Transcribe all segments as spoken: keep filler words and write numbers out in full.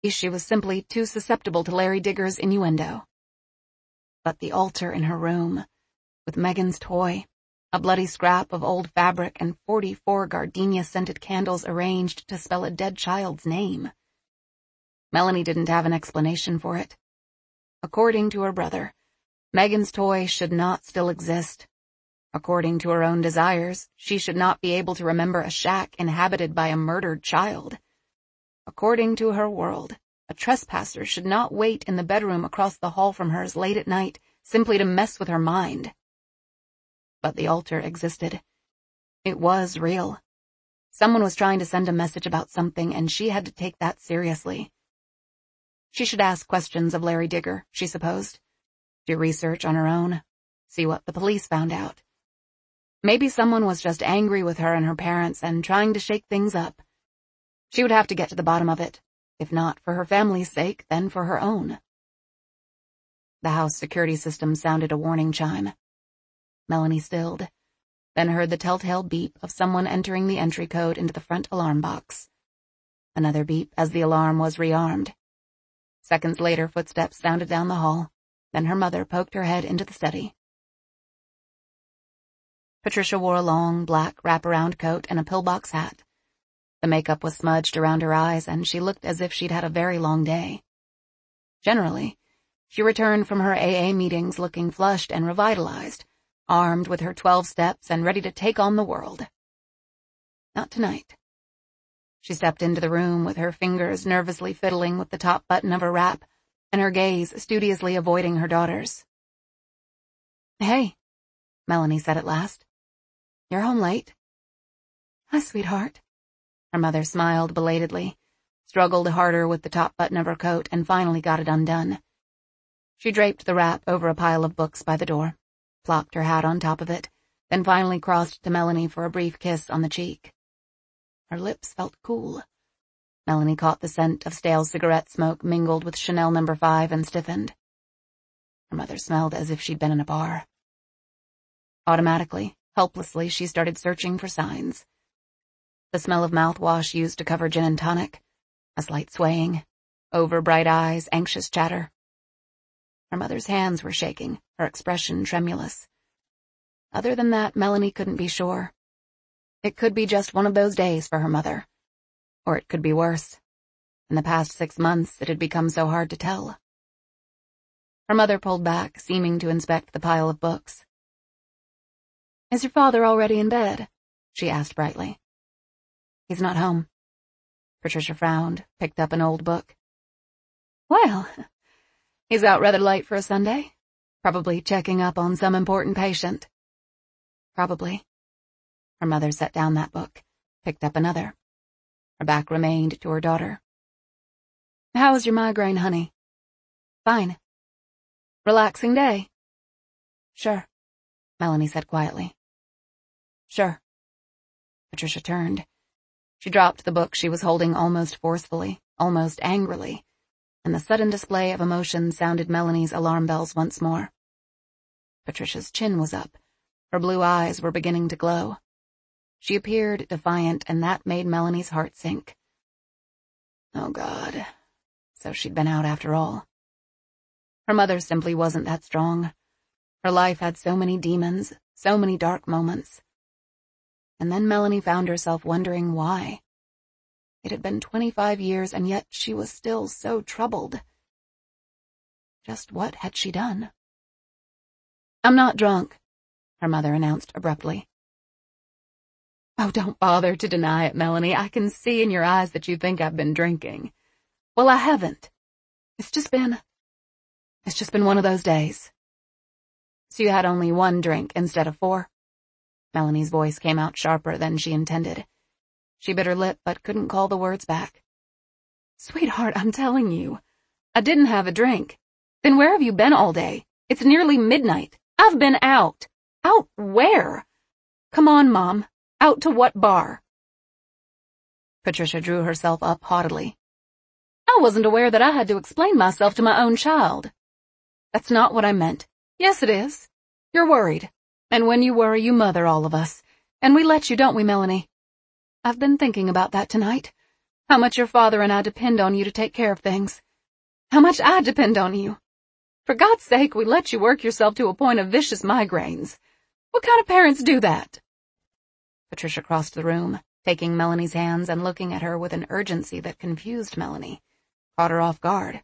she was simply too susceptible to Larry Digger's innuendo. But the altar in her room, with Megan's toy, a bloody scrap of old fabric, and forty-four gardenia-scented candles arranged to spell a dead child's name. Melanie didn't have an explanation for it. According to her brother, Megan's toy should not still exist. According to her own desires, she should not be able to remember a shack inhabited by a murdered child. According to her world, a trespasser should not wait in the bedroom across the hall from hers late at night simply to mess with her mind. But the altar existed. It was real. Someone was trying to send a message about something, and she had to take that seriously. She should ask questions of Larry Digger, she supposed. Do research on her own. See what the police found out. Maybe someone was just angry with her and her parents and trying to shake things up. She would have to get to the bottom of it, if not for her family's sake, then for her own. The house security system sounded a warning chime. Melanie stilled, then heard the telltale beep of someone entering the entry code into the front alarm box. Another beep as the alarm was rearmed. Seconds later, footsteps sounded down the hall. Then her mother poked her head into the study. Patricia wore a long, black wraparound coat and a pillbox hat. The makeup was smudged around her eyes, and she looked as if she'd had a very long day. Generally, she returned from her A A meetings looking flushed and revitalized, armed with her twelve steps and ready to take on the world. Not tonight. She stepped into the room with her fingers nervously fiddling with the top button of her wrap, and her gaze studiously avoiding her daughter's. "Hey," Melanie said at last. "You're home late." "Hi, sweetheart." Her mother smiled belatedly, struggled harder with the top button of her coat, and finally got it undone. She draped the wrap over a pile of books by the door, plopped her hat on top of it, then finally crossed to Melanie for a brief kiss on the cheek. Her lips felt cool. Melanie caught the scent of stale cigarette smoke mingled with Chanel number five and stiffened. Her mother smelled as if she'd been in a bar. Automatically, helplessly, she started searching for signs. The smell of mouthwash used to cover gin and tonic, a slight swaying, over bright eyes, anxious chatter. Her mother's hands were shaking, her expression tremulous. Other than that, Melanie couldn't be sure. It could be just one of those days for her mother. Or it could be worse. In the past six months, it had become so hard to tell. Her mother pulled back, seeming to inspect the pile of books. "Is your father already in bed?" she asked brightly. "He's not home." Patricia frowned, picked up an old book. "Well, he's out rather late for a Sunday. Probably checking up on some important patient." "Probably." Her mother set down that book, picked up another. Her back remained to her daughter. "How was your migraine, honey?" "Fine." "Relaxing day?" "Sure," Melanie said quietly. "Sure." Patricia turned. She dropped the book she was holding almost forcefully, almost angrily, and the sudden display of emotion sounded Melanie's alarm bells once more. Patricia's chin was up. Her blue eyes were beginning to glow. She appeared defiant, and that made Melanie's heart sink. Oh, God. So she'd been out after all. Her mother simply wasn't that strong. Her life had so many demons, so many dark moments. And then Melanie found herself wondering why. It had been twenty-five years, and yet she was still so troubled. Just what had she done? "I'm not drunk," her mother announced abruptly. "Oh, don't bother to deny it, Melanie. I can see in your eyes that you think I've been drinking." "Well, I haven't. It's just been... It's just been one of those days." "So you had only one drink instead of four?" Melanie's voice came out sharper than she intended. She bit her lip but couldn't call the words back. "Sweetheart, I'm telling you. I didn't have a drink. Then where have you been all day? It's nearly midnight. I've been out." "Out where?" "Come on, Mom. Out to what bar?" Patricia drew herself up haughtily. "I wasn't aware that I had to explain myself to my own child." "That's not what I meant." "Yes, it is. You're worried. And when you worry, you mother all of us. And we let you, don't we, Melanie?" "I've been thinking about that tonight. How much your father and I depend on you to take care of things. How much I depend on you. For God's sake, we let you work yourself to a point of vicious migraines. What kind of parents do that?" Patricia crossed the room, taking Melanie's hands and looking at her with an urgency that confused Melanie, caught her off guard.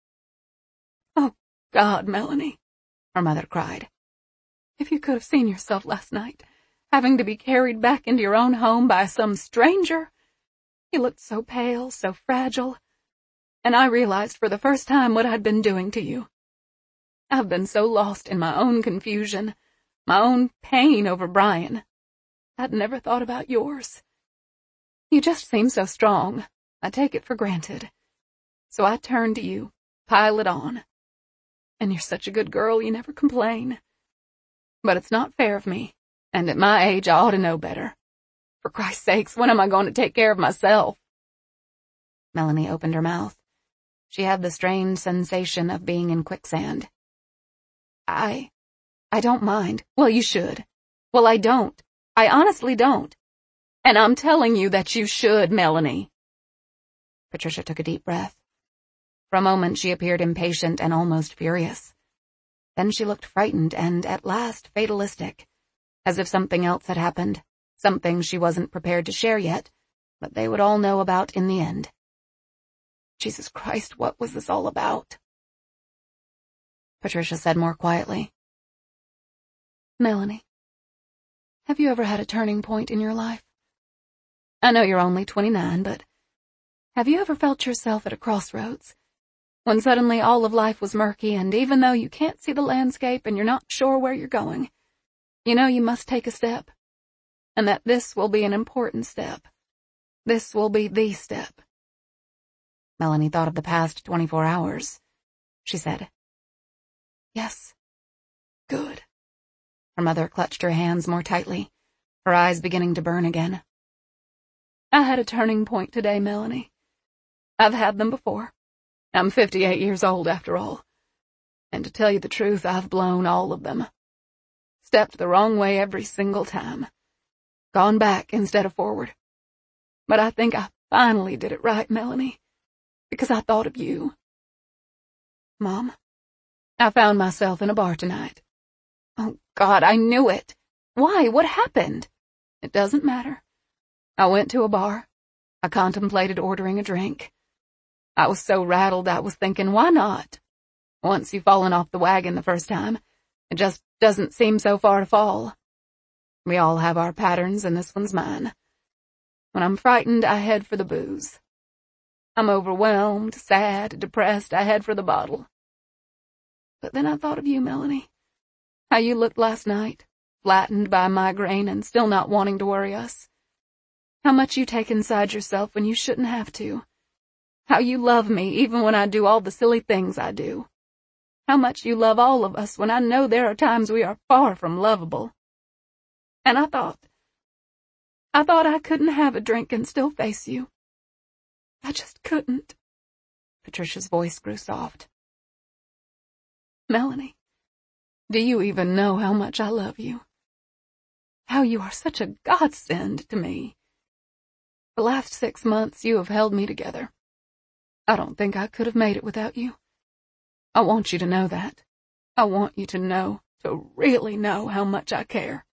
"Oh, God, Melanie," her mother cried. "If you could have seen yourself last night, having to be carried back into your own home by some stranger. You looked so pale, so fragile, and I realized for the first time what I'd been doing to you. I've been so lost in my own confusion, my own pain over Brian. I'd never thought about yours. You just seem so strong. I take it for granted. So I turn to you, pile it on. And you're such a good girl, you never complain. But it's not fair of me, and at my age I ought to know better. For Christ's sakes, when am I going to take care of myself?" Melanie opened her mouth. She had the strange sensation of being in quicksand. I, I don't mind. Well, you should. Well, I don't. I honestly don't. And I'm telling you that you should, Melanie. Patricia took a deep breath. For a moment she appeared impatient and almost furious. Then she looked frightened and, at last, fatalistic, as if something else had happened, something she wasn't prepared to share yet, but they would all know about in the end. Jesus Christ, what was this all about? Patricia said more quietly, "Melanie, have you ever had a turning point in your life? I know you're only twenty-nine, but have you ever felt yourself at a crossroads, when suddenly all of life was murky, and even though you can't see the landscape and you're not sure where you're going, you know you must take a step, and that this will be an important step. This will be the step." Melanie thought of the past twenty-four hours. She said, "Yes. Good." Her mother clutched her hands more tightly, her eyes beginning to burn again. "I had a turning point today, Melanie. I've had them before. I'm fifty-eight years old after all. And to tell you the truth, I've blown all of them. Stepped the wrong way every single time. Gone back instead of forward. But I think I finally did it right, Melanie, because I thought of you. Mom, I found myself in a bar tonight. Oh, God, I knew it. Why? What happened? It doesn't matter. I went to a bar. I contemplated ordering a drink. I was so rattled I was thinking, why not? Once you've fallen off the wagon the first time, it just doesn't seem so far to fall. We all have our patterns, and this one's mine. When I'm frightened, I head for the booze. I'm overwhelmed, sad, depressed, I head for the bottle. But then I thought of you, Melanie. How you looked last night, flattened by a migraine and still not wanting to worry us. How much you take inside yourself when you shouldn't have to. How you love me even when I do all the silly things I do. How much you love all of us when I know there are times we are far from lovable. And I thought, I thought I couldn't have a drink and still face you. I just couldn't." Patricia's voice grew soft. "Melanie, do you even know how much I love you? How you are such a godsend to me. The last six months you have held me together. I don't think I could have made it without you. I want you to know that. I want you to know, to really know how much I care."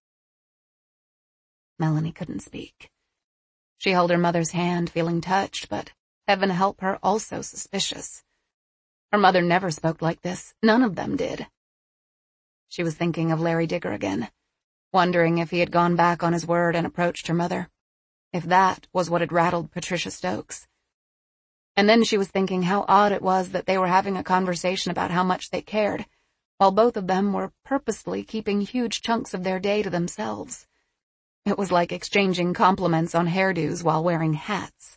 Melanie couldn't speak. She held her mother's hand, feeling touched, but heaven help her, also suspicious. Her mother never spoke like this. None of them did. She was thinking of Larry Digger again, wondering if he had gone back on his word and approached her mother, if that was what had rattled Patricia Stokes. And then she was thinking how odd it was that they were having a conversation about how much they cared, while both of them were purposefully keeping huge chunks of their day to themselves. It was like exchanging compliments on hairdos while wearing hats.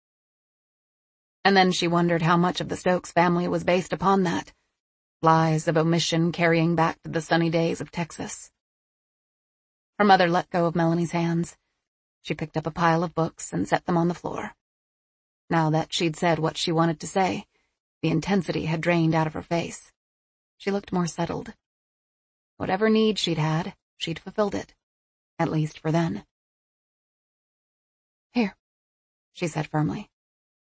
And then she wondered how much of the Stokes family was based upon that, lies of omission carrying back to the sunny days of Texas. Her mother let go of Melanie's hands. She picked up a pile of books and set them on the floor. Now that she'd said what she wanted to say, the intensity had drained out of her face. She looked more settled. Whatever need she'd had, she'd fulfilled it, at least for then. "Here," she said firmly.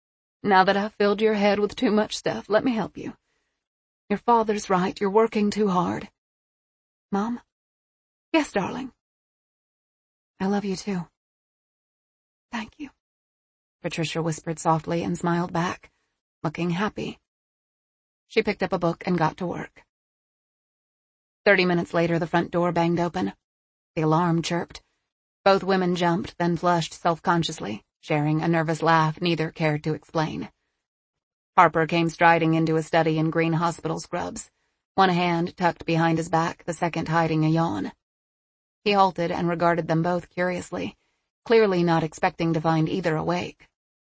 Now that I've filled your head with too much stuff, let me help you. Your father's right, you're working too hard. Mom? Yes, darling. I love you too. Thank you. Patricia whispered softly and smiled back, looking happy. She picked up a book and got to work. Thirty minutes later, the front door banged open. The alarm chirped. Both women jumped, then flushed self-consciously, sharing a nervous laugh neither cared to explain. Harper came striding into his study in green hospital scrubs, one hand tucked behind his back, the second hiding a yawn. He halted and regarded them both curiously, clearly not expecting to find either awake.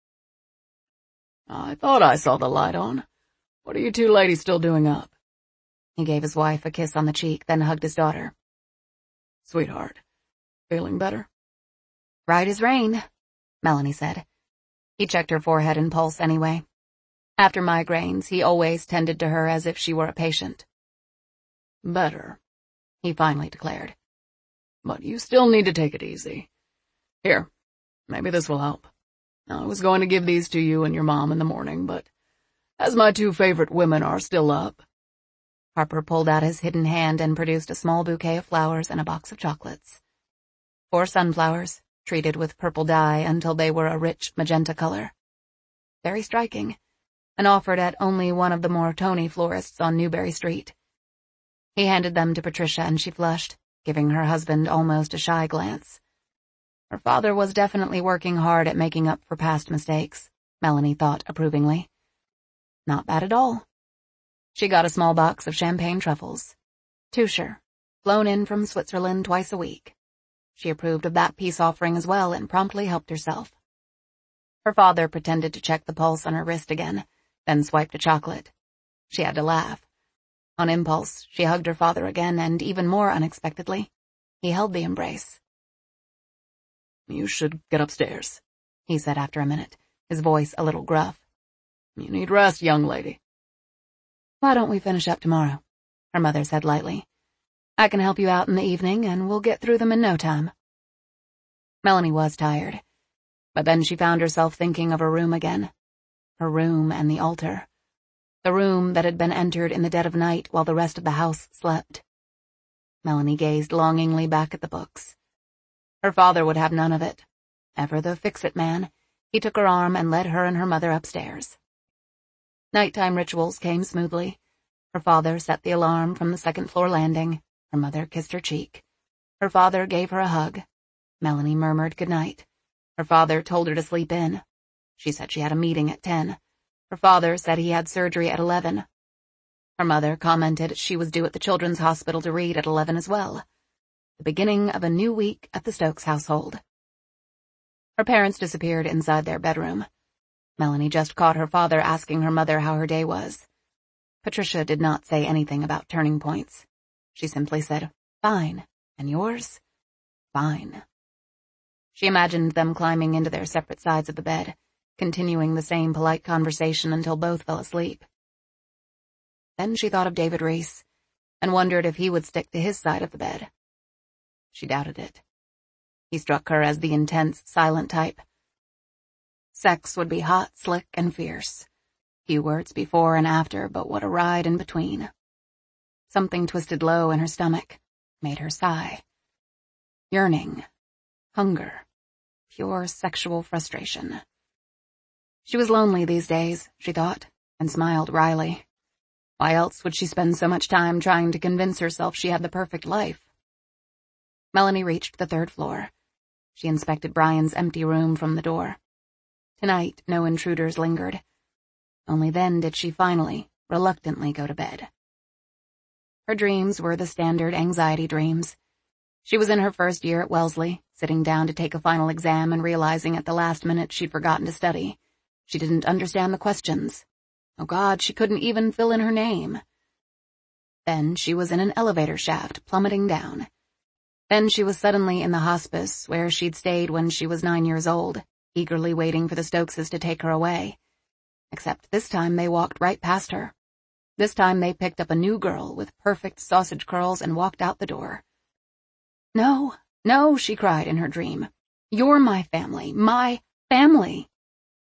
I thought I saw the light on. What are you two ladies still doing up? He gave his wife a kiss on the cheek, then hugged his daughter. Sweetheart, feeling better? Right as rain, Melanie said. He checked her forehead and pulse anyway. After migraines, he always tended to her as if she were a patient. Better, he finally declared. But you still need to take it easy. Here, maybe this will help. I was going to give these to you and your mom in the morning, but as my two favorite women are still up. Harper pulled out his hidden hand and produced a small bouquet of flowers and a box of chocolates. Four sunflowers, treated with purple dye until they were a rich magenta color. Very striking, and offered at only one of the more tony florists on Newberry Street. He handed them to Patricia and she flushed, giving her husband almost a shy glance. Her father was definitely working hard at making up for past mistakes, Melanie thought approvingly. Not bad at all. She got a small box of champagne truffles. Tuscher, flown in from Switzerland twice a week. She approved of that peace offering as well and promptly helped herself. Her father pretended to check the pulse on her wrist again, then swiped a chocolate. She had to laugh. On impulse, she hugged her father again, and even more unexpectedly, he held the embrace. You should get upstairs, he said after a minute, his voice a little gruff. You need rest, young lady. Why don't we finish up tomorrow? Her mother said lightly. I can help you out in the evening, and we'll get through them in no time. Melanie was tired, but then she found herself thinking of her room again. Her room and the altar. The room that had been entered in the dead of night while the rest of the house slept. Melanie gazed longingly back at the books. Her father would have none of it. Ever the fix-it man, he took her arm and led her and her mother upstairs. Nighttime rituals came smoothly. Her father set the alarm from the second-floor landing. Her mother kissed her cheek. Her father gave her a hug. Melanie murmured goodnight. Her father told her to sleep in. She said she had a meeting at ten. Her father said he had surgery at eleven. Her mother commented she was due at the Children's Hospital to read at eleven as well. The beginning of a new week at the Stokes household. Her parents disappeared inside their bedroom. Melanie just caught her father asking her mother how her day was. Patricia did not say anything about turning points. She simply said, fine. And yours? Fine. She imagined them climbing into their separate sides of the bed, continuing the same polite conversation until both fell asleep. Then she thought of David Reese, and wondered if he would stick to his side of the bed. She doubted it. He struck her as the intense, silent type. Sex would be hot, slick, and fierce. Few words before and after, but what a ride in between. Something twisted low in her stomach, made her sigh. Yearning. Hunger. Pure sexual frustration. She was lonely these days, she thought, and smiled wryly. Why else would she spend so much time trying to convince herself she had the perfect life? Melanie reached the third floor. She inspected Brian's empty room from the door. Tonight, no intruders lingered. Only then did she finally, reluctantly go to bed. Her dreams were the standard anxiety dreams. She was in her first year at Wellesley, sitting down to take a final exam and realizing at the last minute she'd forgotten to study. She didn't understand the questions. Oh God, she couldn't even fill in her name. Then she was in an elevator shaft, plummeting down. Then she was suddenly in the hospice where she'd stayed when she was nine years old, eagerly waiting for the Stokeses to take her away. Except this time they walked right past her. This time they picked up a new girl with perfect sausage curls and walked out the door. No, no, she cried in her dream. You're my family, my family.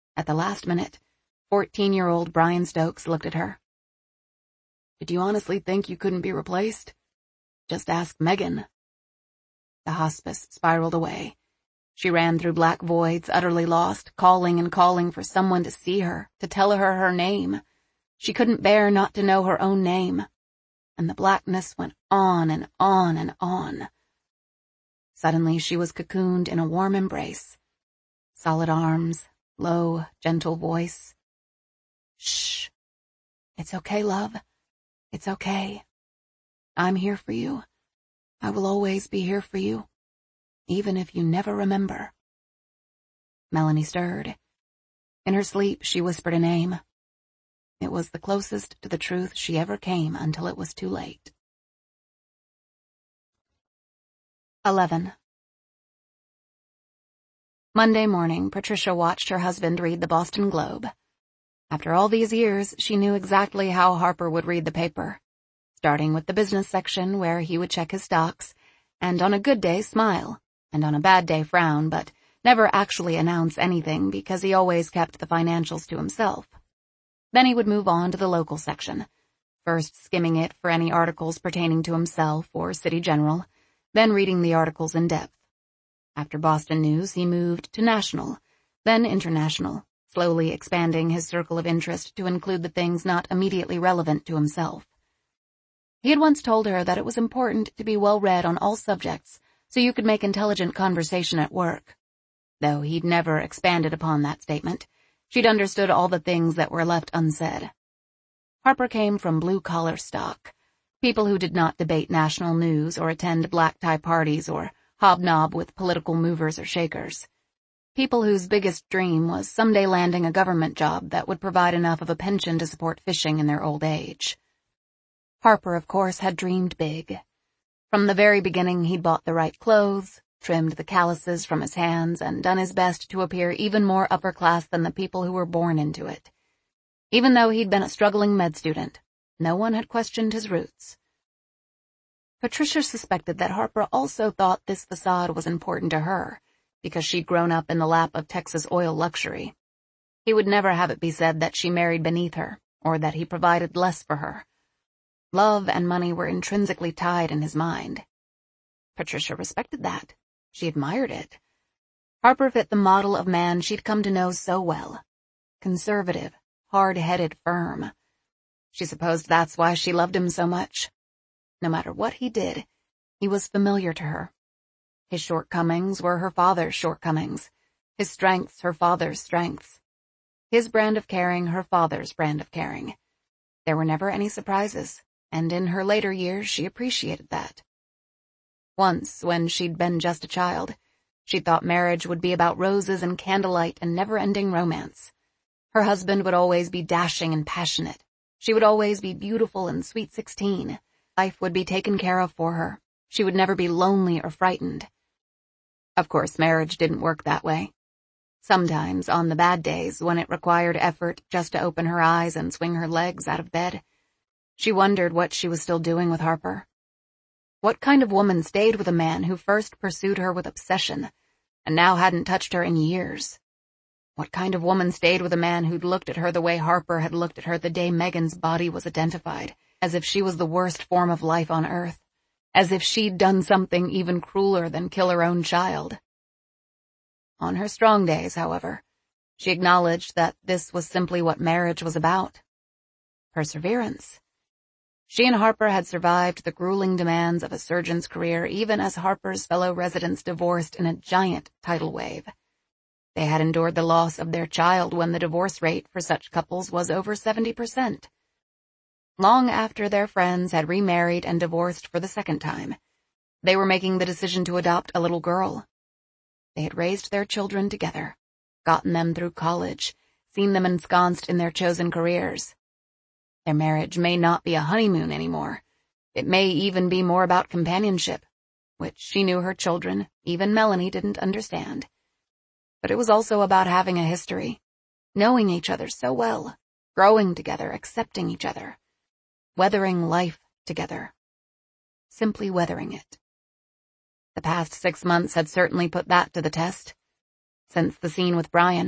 At the last minute, fourteen-year-old Brian Stokes looked at her. "Did you honestly think you couldn't be replaced? Just ask Megan." The hospice spiraled away. She ran through black voids, utterly lost, calling and calling for someone to see her, to tell her her name. She couldn't bear not to know her own name. And the blackness went on and on and on. Suddenly she was cocooned in a warm embrace. Solid arms, low, gentle voice. "Shh. It's okay, love. It's okay. I'm here for you. I will always be here for you, even if you never remember." Melanie stirred. In her sleep, she whispered a name. It was the closest to the truth she ever came until it was too late. Eleven. Monday morning, Patricia watched her husband read the Boston Globe. After all these years, she knew exactly how Harper would read the paper, starting with the business section where he would check his stocks, and on a good day smile, and on a bad day frown, but never actually announce anything because he always kept the financials to himself. Then he would move on to the local section, first skimming it for any articles pertaining to himself or City General, then reading the articles in depth. After Boston news, he moved to national, then international, slowly expanding his circle of interest to include the things not immediately relevant to himself. He had once told her that it was important to be well-read on all subjects so you could make intelligent conversation at work. Though he'd never expanded upon that statement, she'd understood all the things that were left unsaid. Harper came from blue-collar stock, people who did not debate national news or attend black-tie parties or hobnob with political movers or shakers. People whose biggest dream was someday landing a government job that would provide enough of a pension to support fishing in their old age. Harper, of course, had dreamed big. From the very beginning, he'd bought the right clothes, trimmed the calluses from his hands, and done his best to appear even more upper class than the people who were born into it. Even though he'd been a struggling med student, no one had questioned his roots. Patricia suspected that Harper also thought this facade was important to her, because she'd grown up in the lap of Texas oil luxury. He would never have it be said that she married beneath her, or that he provided less for her. Love and money were intrinsically tied in his mind. Patricia respected that. She admired it. Harper fit the model of man she'd come to know so well. Conservative, hard-headed, firm. She supposed that's why she loved him so much. No matter what he did, he was familiar to her. His shortcomings were her father's shortcomings, his strengths her father's strengths. His brand of caring her father's brand of caring. There were never any surprises, and in her later years she appreciated that. Once, when she'd been just a child, she thought marriage would be about roses and candlelight and never-ending romance. Her husband would always be dashing and passionate. She would always be beautiful and sweet sixteen. Life would be taken care of for her. She would never be lonely or frightened. Of course, marriage didn't work that way. Sometimes, on the bad days, when it required effort just to open her eyes and swing her legs out of bed, she wondered what she was still doing with Harper. What kind of woman stayed with a man who first pursued her with obsession, and now hadn't touched her in years? What kind of woman stayed with a man who'd looked at her the way Harper had looked at her the day Megan's body was identified, as if she was the worst form of life on earth, as if she'd done something even crueler than kill her own child? On her strong days, however, she acknowledged that this was simply what marriage was about. Perseverance. She and Harper had survived the grueling demands of a surgeon's career even as Harper's fellow residents divorced in a giant tidal wave. They had endured the loss of their child when the divorce rate for such couples was over seventy percent. Long after their friends had remarried and divorced for the second time, they were making the decision to adopt a little girl. They had raised their children together, gotten them through college, seen them ensconced in their chosen careers. Their marriage may not be a honeymoon anymore. It may even be more about companionship, which she knew her children, even Melanie, didn't understand. But it was also about having a history, knowing each other so well, growing together, accepting each other, weathering life together, simply weathering it. The past six months had certainly put that to the test. Since the scene with Brian,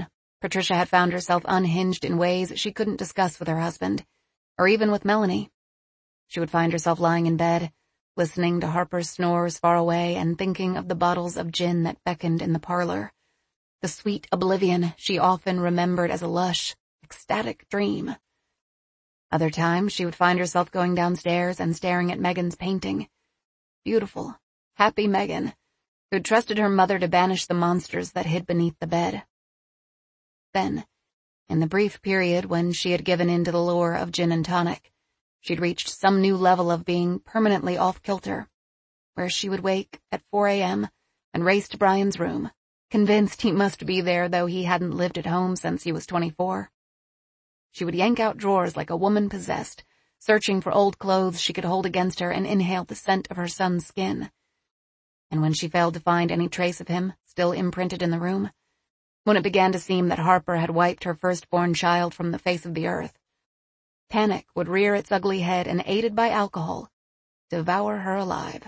Patricia had found herself unhinged in ways she couldn't discuss with her husband, or even with Melanie. She would find herself lying in bed, listening to Harper's snores far away and thinking of the bottles of gin that beckoned in the parlor, the sweet oblivion she often remembered as a lush, ecstatic dream. Other times she would find herself going downstairs and staring at Megan's painting. Beautiful, happy Megan, who'd trusted her mother to banish the monsters that hid beneath the bed. Then, in the brief period when she had given in to the lure of gin and tonic, she'd reached some new level of being permanently off-kilter, where she would wake at four a.m. and race to Brian's room, convinced he must be there though he hadn't lived at home since he was twenty-four. She would yank out drawers like a woman possessed, searching for old clothes she could hold against her and inhale the scent of her son's skin. And when she failed to find any trace of him, still imprinted in the room, when it began to seem that Harper had wiped her firstborn child from the face of the earth, panic would rear its ugly head and, aided by alcohol, devour her alive.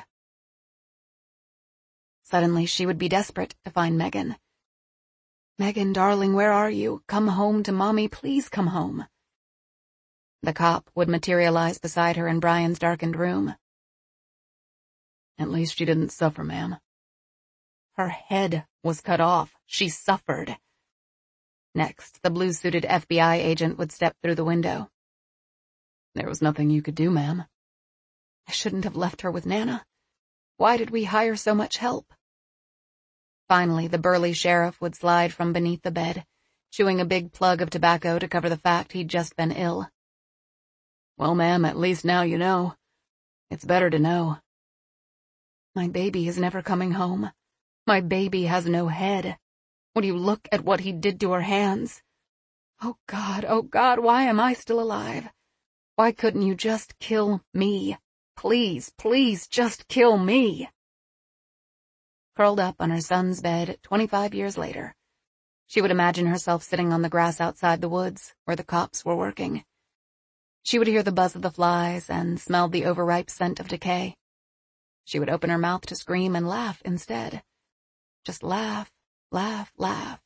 Suddenly she would be desperate to find Megan. "Megan, darling, where are you? Come home to Mommy, please come home." The cop would materialize beside her in Brian's darkened room. "At least she didn't suffer, ma'am." Her head was cut off. She suffered. Next, the blue-suited F B I agent would step through the window. "There was nothing you could do, ma'am." "I shouldn't have left her with Nana. Why did we hire so much help?" Finally, the burly sheriff would slide from beneath the bed, chewing a big plug of tobacco to cover the fact he'd just been ill. "Well, ma'am, at least now you know. It's better to know." "My baby is never coming home. My baby has no head. Would you look at what he did to her hands? Oh God, oh God, why am I still alive? Why couldn't you just kill me? Please, please, just kill me." Curled up on her son's bed twenty-five years later, she would imagine herself sitting on the grass outside the woods where the cops were working. She would hear the buzz of the flies and smell the overripe scent of decay. She would open her mouth to scream and laugh instead. Just laugh, laugh, laugh.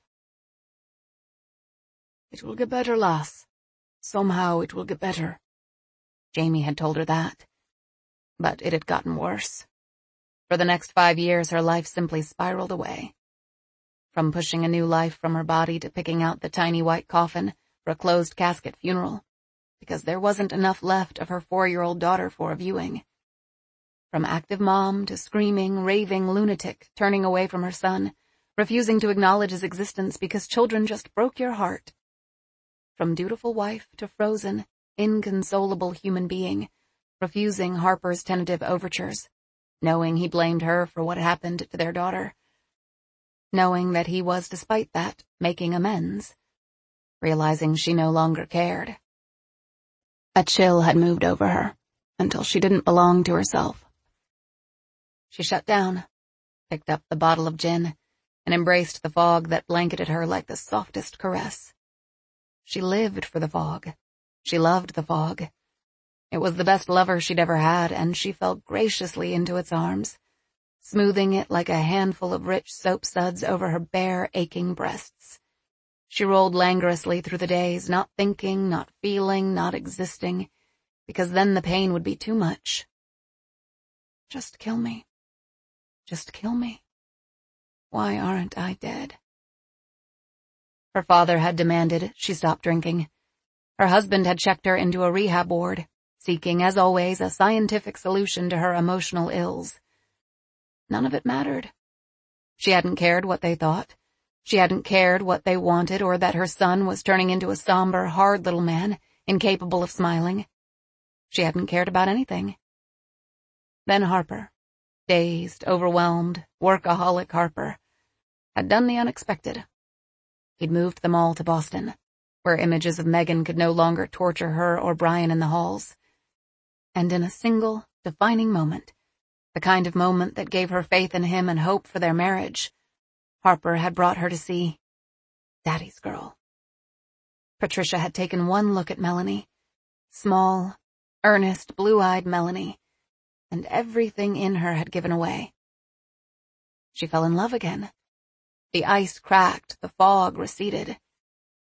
"It will get better, lass. Somehow it will get better." Jamie had told her that. But it had gotten worse. For the next five years, her life simply spiraled away. From pushing a new life from her body to picking out the tiny white coffin for a closed casket funeral, because there wasn't enough left of her four-year-old daughter for a viewing. From active mom to screaming, raving lunatic, turning away from her son, refusing to acknowledge his existence because children just broke your heart. From dutiful wife to frozen, inconsolable human being, refusing Harper's tentative overtures, knowing he blamed her for what happened to their daughter, knowing that he was, despite that, making amends, realizing she no longer cared. A chill had moved over her, until she didn't belong to herself. She shut down, picked up the bottle of gin, and embraced the fog that blanketed her like the softest caress. She lived for the fog. She loved the fog. It was the best lover she'd ever had, and she fell graciously into its arms, smoothing it like a handful of rich soap suds over her bare, aching breasts. She rolled languorously through the days, not thinking, not feeling, not existing, because then the pain would be too much. Just kill me. Just kill me. Why aren't I dead? Her father had demanded she stop drinking. Her husband had checked her into a rehab ward, seeking, as always, a scientific solution to her emotional ills. None of it mattered. She hadn't cared what they thought. She hadn't cared what they wanted or that her son was turning into a somber, hard little man, incapable of smiling. She hadn't cared about anything. Then Harper, dazed, overwhelmed, workaholic Harper, had done the unexpected. He'd moved them all to Boston, where images of Megan could no longer torture her or Brian in the halls. And in a single, defining moment, the kind of moment that gave her faith in him and hope for their marriage, Harper had brought her to see Daddy's girl. Patricia had taken one look at Melanie, small, earnest, blue-eyed Melanie, and everything in her had given away. She fell in love again. The ice cracked, the fog receded.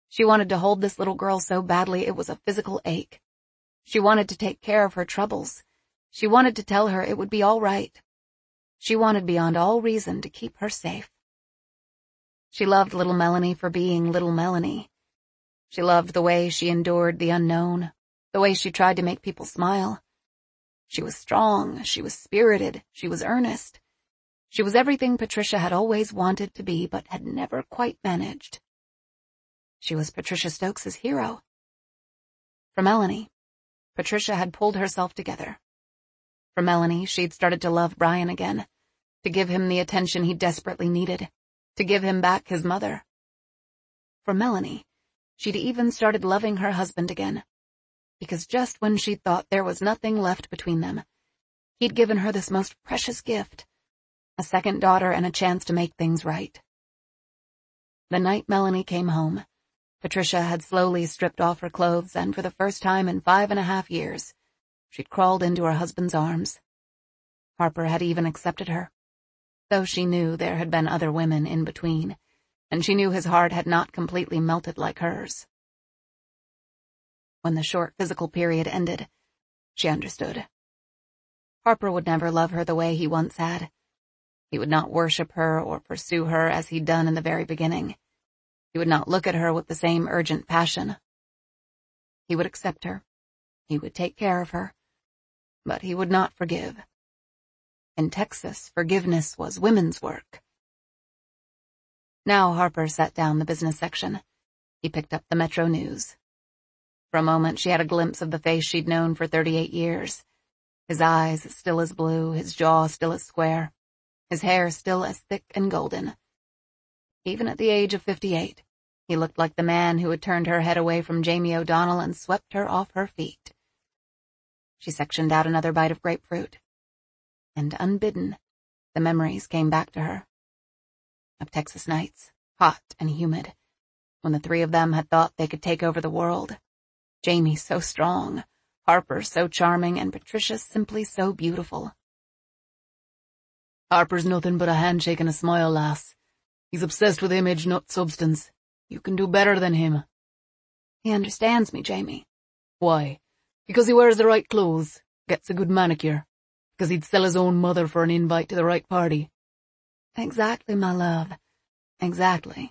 She wanted to hold this little girl so badly it was a physical ache. She wanted to take care of her troubles. She wanted to tell her it would be all right. She wanted beyond all reason to keep her safe. She loved little Melanie for being little Melanie. She loved the way she endured the unknown, the way she tried to make people smile. She was strong, she was spirited, she was earnest. She was everything Patricia had always wanted to be but had never quite managed. She was Patricia Stokes' hero. For Melanie, Patricia had pulled herself together. For Melanie, she'd started to love Brian again, to give him the attention he desperately needed, to give him back his mother. For Melanie, she'd even started loving her husband again, because just when she thought there was nothing left between them, he'd given her this most precious gift, a second daughter and a chance to make things right. The night Melanie came home, Patricia had slowly stripped off her clothes, and for the first time in five and a half years, she'd crawled into her husband's arms. Harper had even accepted her, though she knew there had been other women in between, and she knew his heart had not completely melted like hers. When the short physical period ended, she understood. Harper would never love her the way he once had. He would not worship her or pursue her as he'd done in the very beginning. He would not look at her with the same urgent passion. He would accept her. He would take care of her. But he would not forgive. In Texas, forgiveness was women's work. Now Harper set down the business section. He picked up the Metro News. For a moment she had a glimpse of the face she'd known for thirty-eight years. His eyes still as blue, his jaw still as square, his hair still as thick and golden. Even at the age of fifty-eight, he looked like the man who had turned her head away from Jamie O'Donnell and swept her off her feet. She sectioned out another bite of grapefruit, and unbidden, the memories came back to her. Of Texas nights, hot and humid, when the three of them had thought they could take over the world. Jamie so strong, Harper so charming, and Patricia simply so beautiful. Harper's nothing but a handshake and a smile, lass. He's obsessed with image, not substance. You can do better than him. He understands me, Jamie. Why? Because he wears the right clothes, gets a good manicure, because he'd sell his own mother for an invite to the right party. Exactly, my love. Exactly.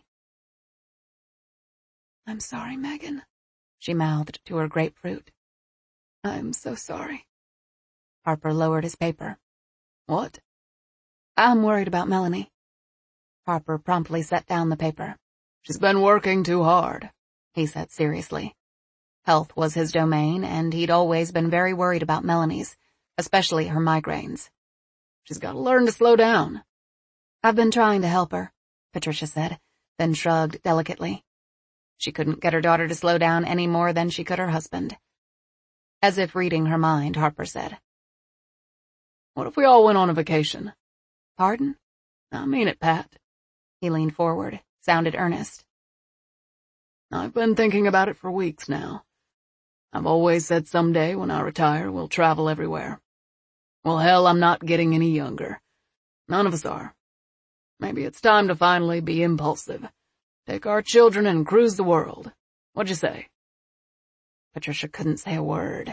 I'm sorry, Megan, she mouthed to her grapefruit. I'm so sorry. Harper lowered his paper. What? I'm worried about Melanie. Harper promptly set down the paper. She's been working too hard, he said seriously. Health was his domain, and he'd always been very worried about Melanie's, especially her migraines. She's got to learn to slow down. I've been trying to help her, Patricia said, then shrugged delicately. She couldn't get her daughter to slow down any more than she could her husband. As if reading her mind, Harper said, What if we all went on a vacation? Pardon? I mean it, Pat. He leaned forward, sounded earnest. I've been thinking about it for weeks now. I've always said someday when I retire we'll travel everywhere. Well, hell, I'm not getting any younger. None of us are. Maybe it's time to finally be impulsive. Take our children and cruise the world. What'd you say? Patricia couldn't say a word.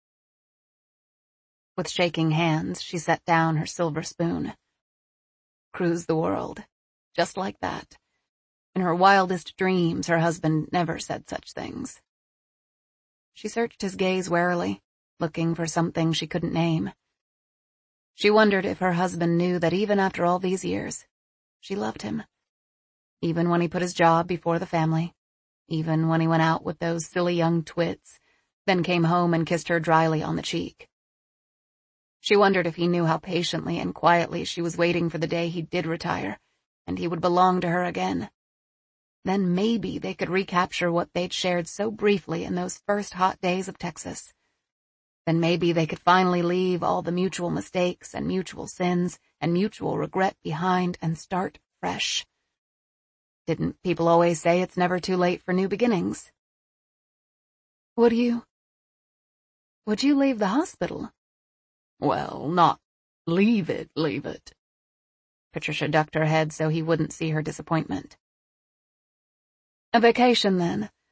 With shaking hands, she set down her silver spoon. Cruise the world. Just like that. In her wildest dreams, her husband never said such things. She searched his gaze warily, looking for something she couldn't name. She wondered if her husband knew that even after all these years, she loved him. Even when he put his job before the family, even when he went out with those silly young twits, then came home and kissed her dryly on the cheek. She wondered if he knew how patiently and quietly she was waiting for the day he did retire, and he would belong to her again. Then maybe they could recapture what they'd shared so briefly in those first hot days of Texas. Then maybe they could finally leave all the mutual mistakes and mutual sins and mutual regret behind and start fresh. Didn't people always say it's never too late for new beginnings? Would you... Would you leave the hospital? Well, not leave it, leave it. Patricia ducked her head so he wouldn't see her disappointment. A vacation, then.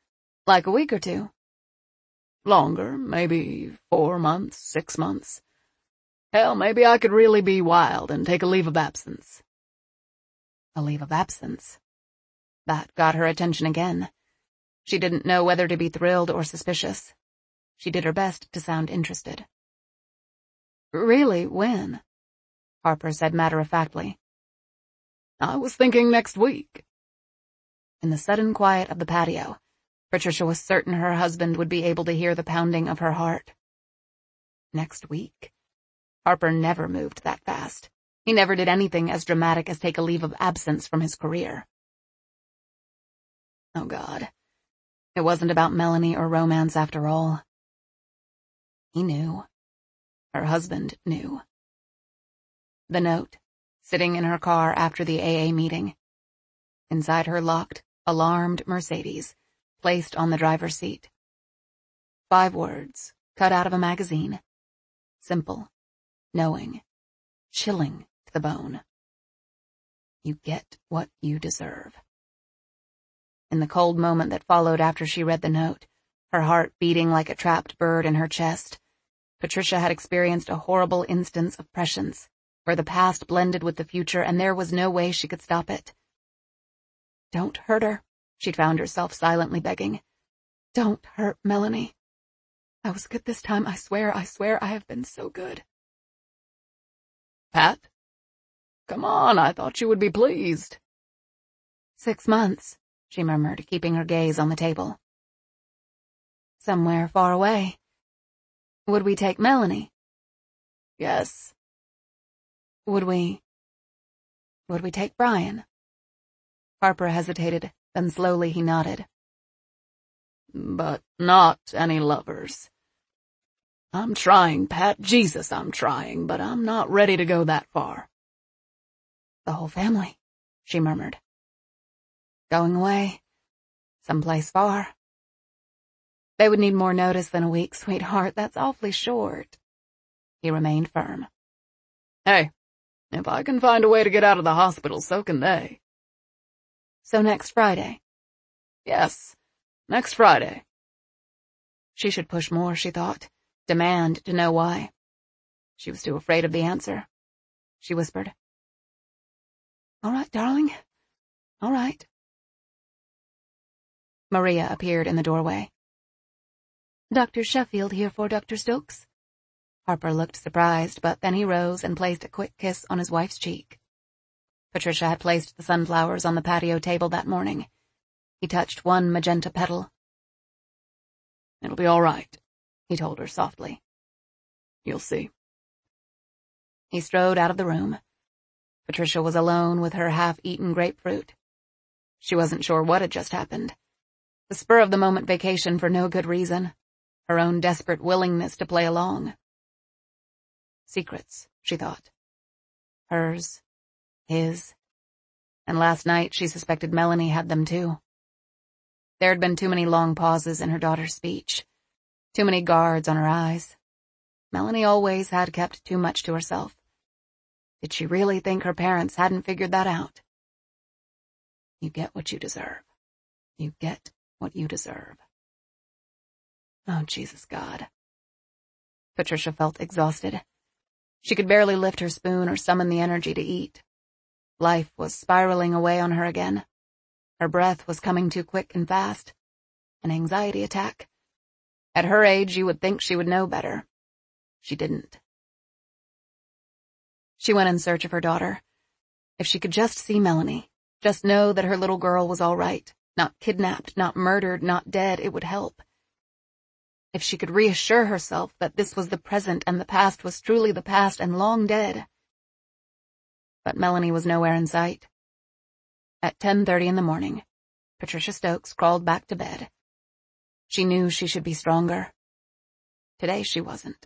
Like a week or two? Longer, maybe four months, six months. Hell, maybe I could really be wild and take a leave of absence. A leave of absence. That got her attention again. She didn't know whether to be thrilled or suspicious. She did her best to sound interested. Really, when? Harper said matter-of-factly. I was thinking next week. In the sudden quiet of the patio, Patricia was certain her husband would be able to hear the pounding of her heart. Next week? Harper never moved that fast. He never did anything as dramatic as take a leave of absence from his career. Oh God. It wasn't about Melanie or romance after all. He knew. Her husband knew. The note, sitting in her car after the A A meeting. Inside her locked, alarmed Mercedes, placed on the driver's seat. Five words, cut out of a magazine. Simple, knowing, chilling to the bone. You get what you deserve. In the cold moment that followed after she read the note, her heart beating like a trapped bird in her chest, Patricia had experienced a horrible instance of prescience, where the past blended with the future and there was no way she could stop it. Don't hurt her, she'd found herself silently begging. Don't hurt Melanie. I was good this time, I swear, I swear I have been so good. Pat? Come on, I thought you would be pleased. Six months, she murmured, keeping her gaze on the table. Somewhere far away. Would we take Melanie? Yes. Would we... Would we take Brian? Harper hesitated, then slowly he nodded. But not any lovers. I'm trying, Pat. Jesus, I'm trying, but I'm not ready to go that far. The whole family, she murmured. Going away. Someplace far. They would need more notice than a week, sweetheart. That's awfully short. He remained firm. Hey, if I can find a way to get out of the hospital, so can they. So next Friday? Yes, next Friday. She should push more, she thought. Demand to know why. She was too afraid of the answer. She whispered. All right, darling. All right. Maria appeared in the doorway. Doctor Sheffield here for Doctor Stokes? Harper looked surprised, but then he rose and placed a quick kiss on his wife's cheek. Patricia had placed the sunflowers on the patio table that morning. He touched one magenta petal. It'll be all right, he told her softly. You'll see. He strode out of the room. Patricia was alone with her half-eaten grapefruit. She wasn't sure what had just happened. The spur-of-the-moment vacation for no good reason. Her own desperate willingness to play along. Secrets, she thought. Hers. His. And last night she suspected Melanie had them too. There had been too many long pauses in her daughter's speech. Too many guards on her eyes. Melanie always had kept too much to herself. Did she really think her parents hadn't figured that out? You get what you deserve. You get what you deserve. Oh, Jesus God. Patricia felt exhausted. She could barely lift her spoon or summon the energy to eat. Life was spiraling away on her again. Her breath was coming too quick and fast. An anxiety attack. At her age, you would think she would know better. She didn't. She went in search of her daughter. If she could just see Melanie, just know that her little girl was all right, not kidnapped, not murdered, not dead, it would help. If she could reassure herself that this was the present and the past was truly the past and long dead. But Melanie was nowhere in sight. At ten thirty in the morning, Patricia Stokes crawled back to bed. She knew she should be stronger. Today she wasn't.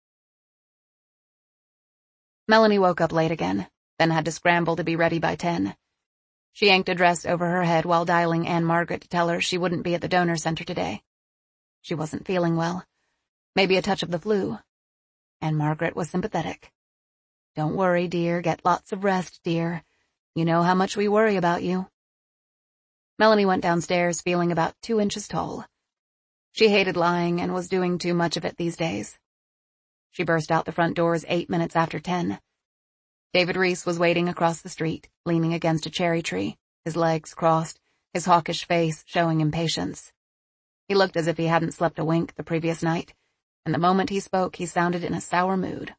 Melanie woke up late again, then had to scramble to be ready by ten. She yanked a dress over her head while dialing Anne Margaret to tell her she wouldn't be at the donor center today. She wasn't feeling well. Maybe a touch of the flu. Anne Margaret was sympathetic. Don't worry, dear. Get lots of rest, dear. You know how much we worry about you. Melanie went downstairs feeling about two inches tall, She hated lying and was doing too much of it these days. She burst out the front doors eight minutes after ten. David Reese was waiting across the street, leaning against a cherry tree, his legs crossed, his hawkish face showing impatience. He looked as if he hadn't slept a wink the previous night, and the moment he spoke he sounded in a sour mood.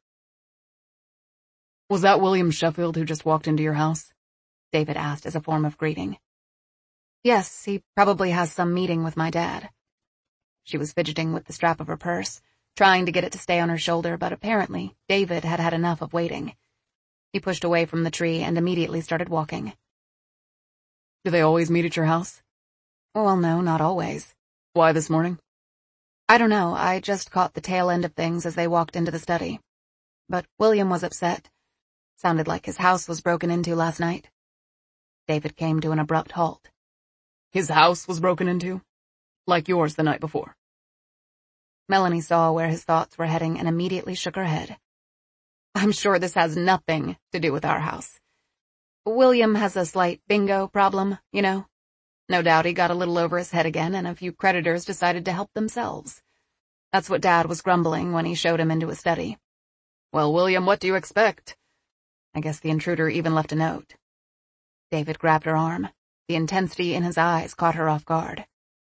"Was that William Sheffield who just walked into your house?" David asked as a form of greeting. "Yes, he probably has some meeting with my dad." She was fidgeting with the strap of her purse, trying to get it to stay on her shoulder, but apparently David had had enough of waiting. He pushed away from the tree and immediately started walking. "Do they always meet at your house?" "Well, no, not always." "Why this morning?" "I don't know, I just caught the tail end of things as they walked into the study. But William was upset. Sounded like his house was broken into last night." David came to an abrupt halt. "His house was broken into? Like yours the night before?" Melanie saw where his thoughts were heading and immediately shook her head. "I'm sure this has nothing to do with our house. William has a slight bingo problem, you know. No doubt he got a little over his head again and a few creditors decided to help themselves. That's what Dad was grumbling when he showed him into his study." "Well, William, what do you expect?" I guess the intruder even left a note. David grabbed her arm. The intensity in his eyes caught her off guard.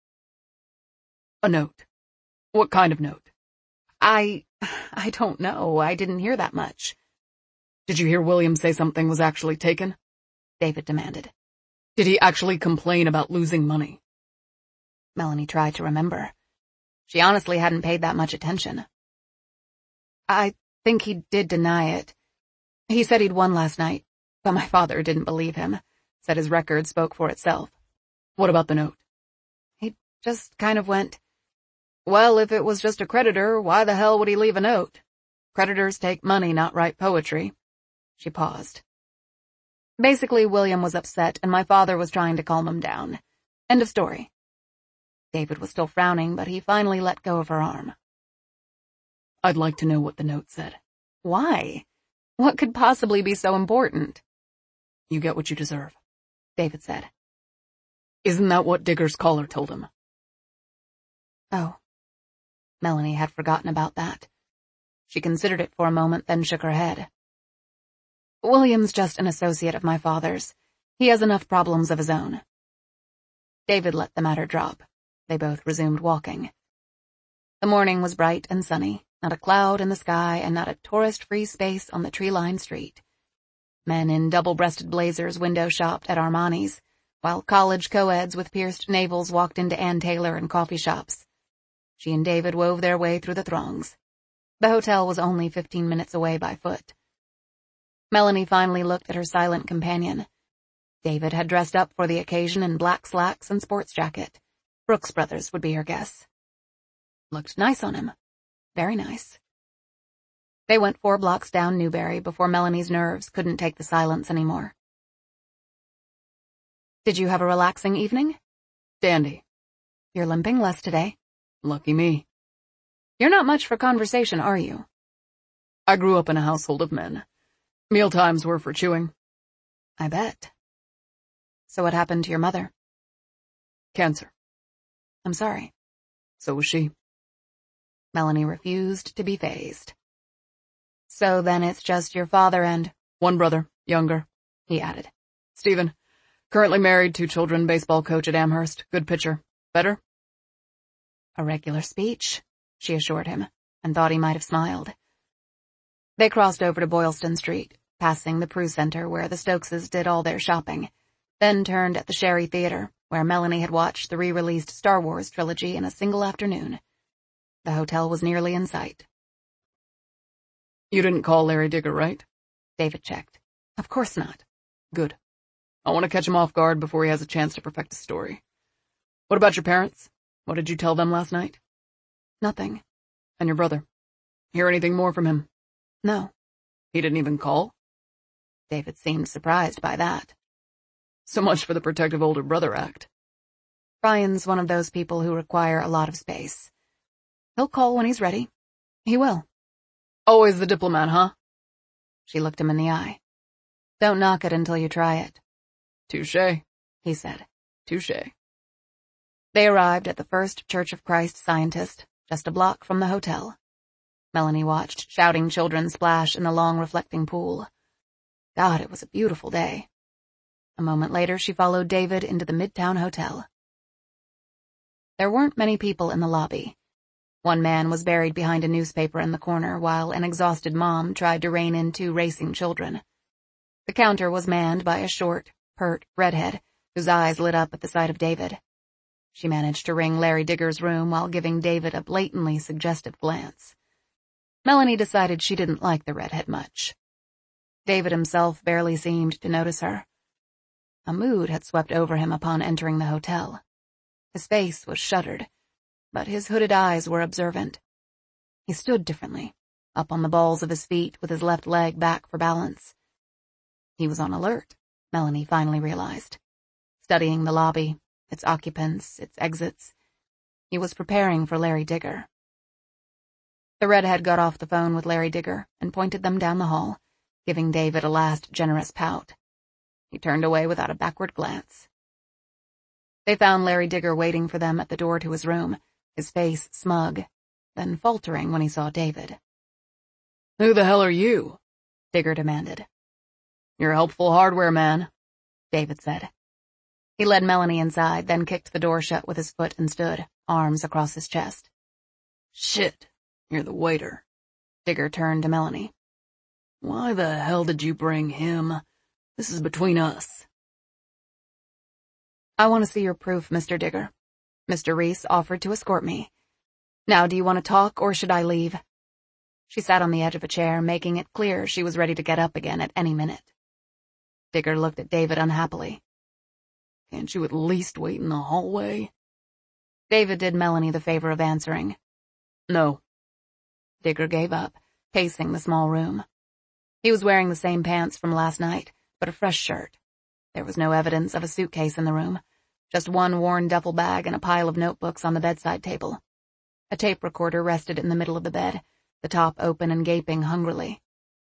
"A note? What kind of note?" I... I don't know. I didn't hear that much." "Did you hear William say something was actually taken?" David demanded. "Did he actually complain about losing money?" Melanie tried to remember. She honestly hadn't paid that much attention. "I think he did deny it. He said he'd won last night, but my father didn't believe him, said his record spoke for itself." "What about the note?" "He just kind of went, well, if it was just a creditor, why the hell would he leave a note? Creditors take money, not write poetry." She paused. "Basically, William was upset and my father was trying to calm him down. End of story." David was still frowning, but he finally let go of her arm. "I'd like to know what the note said." "Why? What could possibly be so important?" "You get what you deserve," David said. "Isn't that what Digger's caller told him?" Oh. Melanie had forgotten about that. She considered it for a moment, then shook her head. "William's just an associate of my father's. He has enough problems of his own." David let the matter drop. They both resumed walking. The morning was bright and sunny, not a cloud in the sky and not a tourist-free space on the tree-lined street. Men in double-breasted blazers window-shopped at Armani's, while college co-eds with pierced navels walked into Ann Taylor and coffee shops. She and David wove their way through the throngs. The hotel was only fifteen minutes away by foot. Melanie finally looked at her silent companion. David had dressed up for the occasion in black slacks and sports jacket. Brooks Brothers would be her guess. Looked nice on him. Very nice. They went four blocks down Newberry before Melanie's nerves couldn't take the silence anymore. "Did you have a relaxing evening?" "Dandy." "You're limping less today." "Lucky me." "You're not much for conversation, are you?" "I grew up in a household of men. Mealtimes were for chewing." "I bet. So what happened to your mother?" "Cancer." "I'm sorry." "So was she." Melanie refused to be fazed. "So then it's just your father and—" "One brother, younger," he added. "Stephen. Currently married, two children, baseball coach at Amherst. Good pitcher. Better?" "A regular speech," she assured him, and thought he might have smiled. They crossed over to Boylston Street, passing the Prue Center where the Stokeses did all their shopping, then turned at the Sherry Theater, where Melanie had watched the re-released Star Wars trilogy in a single afternoon. The hotel was nearly in sight. "You didn't call Larry Digger, right?" David checked. "Of course not." "Good. I want to catch him off guard before he has a chance to perfect his story. What about your parents? What did you tell them last night?" "Nothing." "And your brother? Hear anything more from him?" "No." "He didn't even call?" David seemed surprised by that. "So much for the protective older brother act." "Brian's one of those people who require a lot of space. He'll call when he's ready. He will." "Always the diplomat, huh?" She looked him in the eye. "Don't knock it until you try it." "Touché," he said. "Touché." They arrived at the First Church of Christ Scientist, just a block from the hotel. Melanie watched shouting children splash in the long reflecting pool. God, it was a beautiful day. A moment later, she followed David into the Midtown Hotel. There weren't many people in the lobby. One man was buried behind a newspaper in the corner, while an exhausted mom tried to rein in two racing children. The counter was manned by a short, pert redhead, whose eyes lit up at the sight of David. She managed to ring Larry Digger's room while giving David a blatantly suggestive glance. Melanie decided she didn't like the redhead much. David himself barely seemed to notice her. A mood had swept over him upon entering the hotel. His face was shuttered, but his hooded eyes were observant. He stood differently, up on the balls of his feet with his left leg back for balance. He was on alert, Melanie finally realized, studying the lobby, its occupants, its exits. He was preparing for Larry Digger. The redhead got off the phone with Larry Digger and pointed them down the hall, giving David a last generous pout. He turned away without a backward glance. They found Larry Digger waiting for them at the door to his room, his face smug, then faltering when he saw David. "Who the hell are you?" Digger demanded. "You're a helpful hardware man," David said. He led Melanie inside, then kicked the door shut with his foot and stood, arms across his chest. "Shit, you're the waiter." Digger turned to Melanie. "Why the hell did you bring him? This is between us." "I want to see your proof, Mister Digger. Mister Reese offered to escort me. Now, do you want to talk, or should I leave?" She sat on the edge of a chair, making it clear she was ready to get up again at any minute. Digger looked at David unhappily. "Can't you at least wait in the hallway?" David did Melanie the favor of answering. "No." Digger gave up, pacing the small room. He was wearing the same pants from last night, but a fresh shirt. There was no evidence of a suitcase in the room, just one worn duffel bag and a pile of notebooks on the bedside table. A tape recorder rested in the middle of the bed, the top open and gaping hungrily.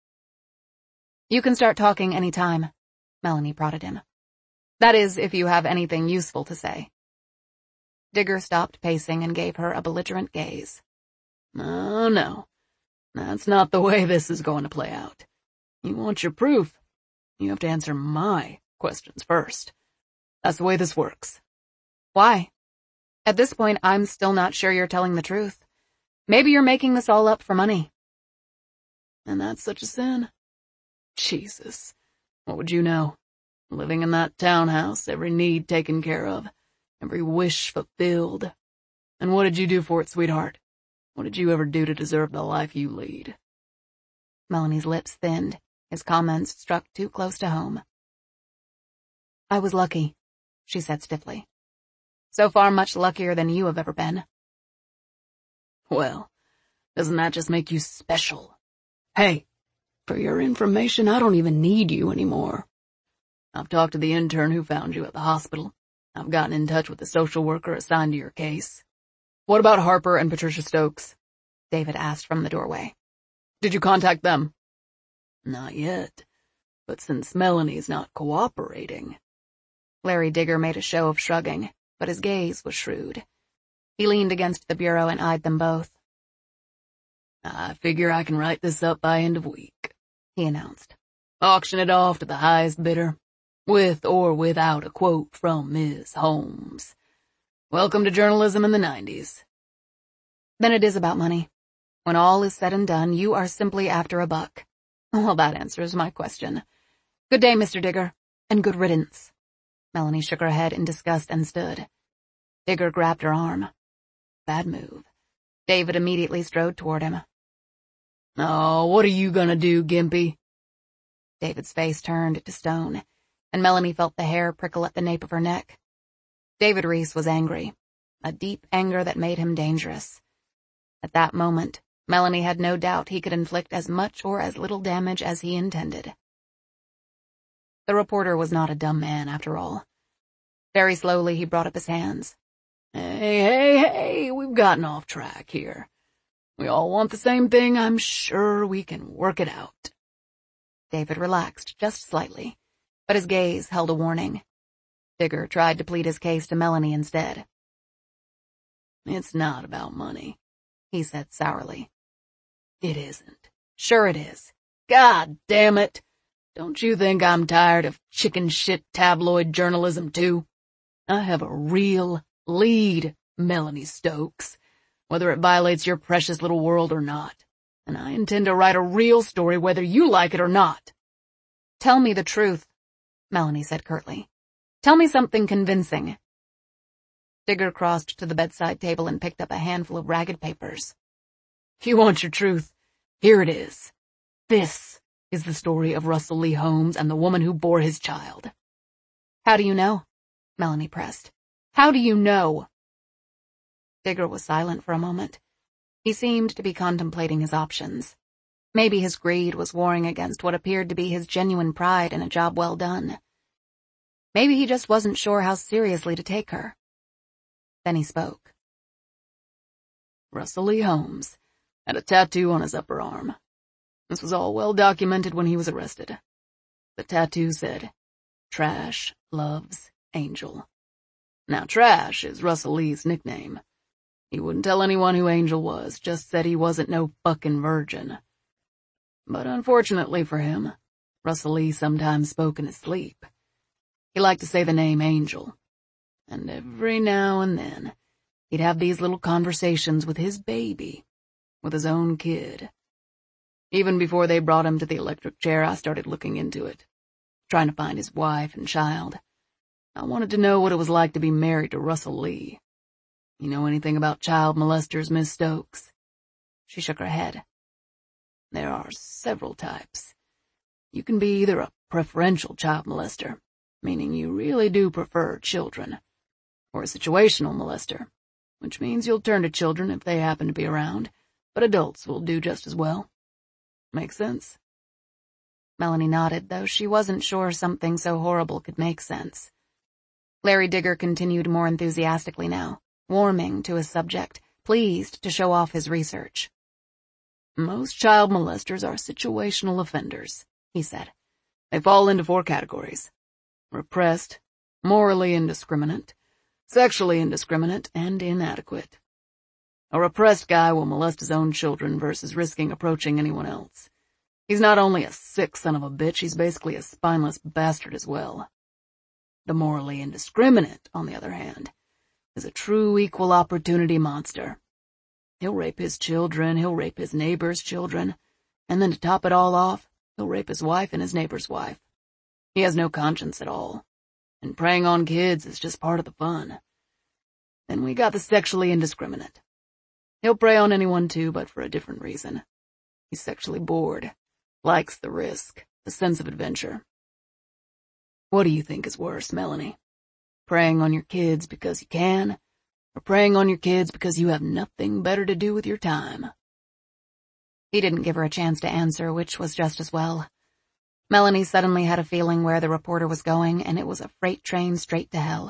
"You can start talking any time," Melanie prodded him. "That is, if you have anything useful to say." Digger stopped pacing and gave her a belligerent gaze. "Oh, no. That's not the way this is going to play out. You want your proof? You have to answer my questions first. That's the way this works." "Why? At this point, I'm still not sure you're telling the truth. Maybe you're making this all up for money." "And that's such a sin? Jesus, what would you know? Living in that townhouse, every need taken care of, every wish fulfilled. And what did you do for it, sweetheart? What did you ever do to deserve the life you lead?" Melanie's lips thinned. His comments struck too close to home. "I was lucky," she said stiffly. "So far much luckier than you have ever been." "Well, doesn't that just make you special? Hey, for your information, I don't even need you anymore. I've talked to the intern who found you at the hospital. I've gotten in touch with the social worker assigned to your case." "What about Harper and Patricia Stokes?" David asked from the doorway. "Did you contact them?" "Not yet, but since Melanie's not cooperating." Larry Digger made a show of shrugging, but his gaze was shrewd. He leaned against the bureau and eyed them both. "I figure I can write this up by end of week," he announced. "Auction it off to the highest bidder, with or without a quote from Miz Holmes. Welcome to journalism in the nineties. "Then it is about money. When all is said and done, you are simply after a buck." "Well, that answers my question. Good day, Mister Digger, and good riddance." Melanie shook her head in disgust and stood. Digger grabbed her arm. Bad move. David immediately strode toward him. "Oh, what are you gonna do, Gimpy?" David's face turned to stone, and Melanie felt the hair prickle at the nape of her neck. David Reese was angry, a deep anger that made him dangerous. At that moment, Melanie had no doubt he could inflict as much or as little damage as he intended. The reporter was not a dumb man, after all. Very slowly he brought up his hands. "Hey, hey, hey, we've gotten off track here. We all want the same thing. I'm sure we can work it out." David relaxed just slightly, but his gaze held a warning. Digger tried to plead his case to Melanie instead. It's not about money, he said sourly. It isn't. Sure it is. God damn it. Don't you think I'm tired of chicken shit tabloid journalism too? I have a real lead, Melanie Stokes, whether it violates your precious little world or not. And I intend to write a real story whether you like it or not. Tell me the truth, Melanie said curtly. Tell me something convincing. Digger crossed to the bedside table and picked up a handful of ragged papers. You want your truth? Here it is. This is the story of Russell Lee Holmes and the woman who bore his child. How do you know? Melanie pressed. How do you know? Digger was silent for a moment. He seemed to be contemplating his options. Maybe his greed was warring against what appeared to be his genuine pride in a job well done. Maybe he just wasn't sure how seriously to take her. Then he spoke. Russell Lee Holmes had a tattoo on his upper arm. This was all well documented when he was arrested. The tattoo said, Trash loves Angel. Now Trash is Russell Lee's nickname. He wouldn't tell anyone who Angel was, just said he wasn't no fucking virgin. But unfortunately for him, Russell Lee sometimes spoke in his sleep. He liked to say the name Angel. And every now and then, he'd have these little conversations with his baby, with his own kid. Even before they brought him to the electric chair, I started looking into it, trying to find his wife and child. I wanted to know what it was like to be married to Russell Lee. You know anything about child molesters, Miss Stokes? She shook her head. There are several types. You can be either a preferential child molester, meaning you really do prefer children, or a situational molester, which means you'll turn to children if they happen to be around, but adults will do just as well. Make sense? Melanie nodded, though she wasn't sure something so horrible could make sense. Larry Digger continued more enthusiastically now, warming to his subject, pleased to show off his research. Most child molesters are situational offenders, he said. They fall into four categories. Repressed, morally indiscriminate, sexually indiscriminate, and inadequate. A repressed guy will molest his own children versus risking approaching anyone else. He's not only a sick son of a bitch, he's basically a spineless bastard as well. The morally indiscriminate, on the other hand, is a true equal opportunity monster. He'll rape his children, he'll rape his neighbor's children, and then to top it all off, he'll rape his wife and his neighbor's wife. He has no conscience at all, and preying on kids is just part of the fun. Then we got the sexually indiscriminate. He'll prey on anyone too, but for a different reason. He's sexually bored, likes the risk, the sense of adventure. What do you think is worse, Melanie? Preying on your kids because you can, or preying on your kids because you have nothing better to do with your time? He didn't give her a chance to answer, which was just as well. Melanie suddenly had a feeling where the reporter was going, and it was a freight train straight to hell.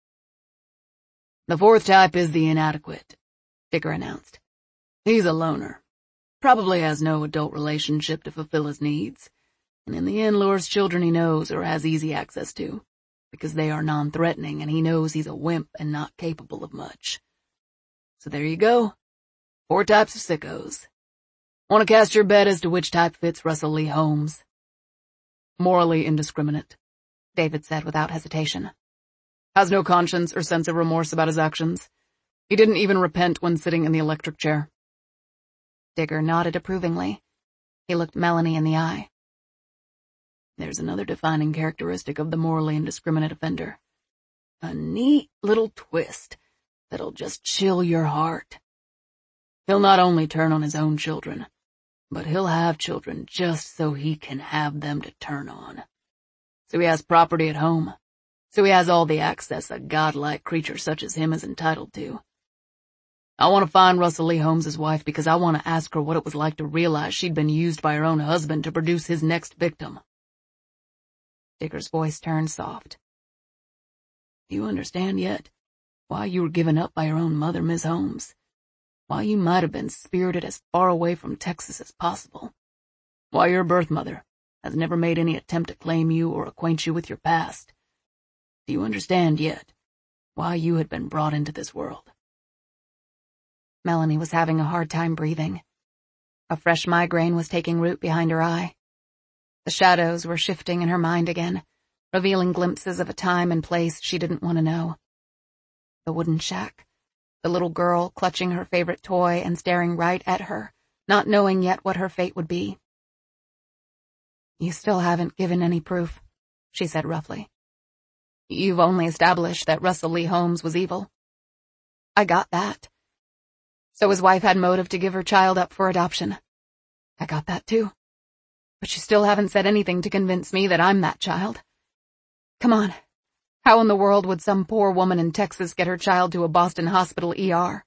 The fourth type is the inadequate, Digger announced. He's a loner. Probably has no adult relationship to fulfill his needs, and in the end lures children he knows or has easy access to, because they are non-threatening and he knows he's a wimp and not capable of much. So there you go. Four types of sickos. Want to cast your bet as to which type fits Russell Lee Holmes? Morally indiscriminate, David said without hesitation. Has no conscience or sense of remorse about his actions. He didn't even repent when sitting in the electric chair. Digger nodded approvingly. He looked Melanie in the eye. There's another defining characteristic of the morally indiscriminate offender. A neat little twist that'll just chill your heart. He'll not only turn on his own children, but he'll have children just so he can have them to turn on. So he has property at home. So he has all the access a godlike creature such as him is entitled to. I want to find Russell Lee Holmes' wife because I want to ask her what it was like to realize she'd been used by her own husband to produce his next victim. Digger's voice turned soft. Do you understand yet why you were given up by your own mother, Miss Holmes? Why you might have been spirited as far away from Texas as possible? Why your birth mother has never made any attempt to claim you or acquaint you with your past? Do you understand yet why you had been brought into this world? Melanie was having a hard time breathing. A fresh migraine was taking root behind her eye. The shadows were shifting in her mind again, revealing glimpses of a time and place she didn't want to know. The wooden shack, the little girl clutching her favorite toy and staring right at her, not knowing yet what her fate would be. "You still haven't given any proof," she said roughly. "You've only established that Russell Lee Holmes was evil." "I got that. So his wife had motive to give her child up for adoption." "I got that too. But you still haven't said anything to convince me that I'm that child. Come on. How in the world would some poor woman in Texas get her child to a Boston hospital E R?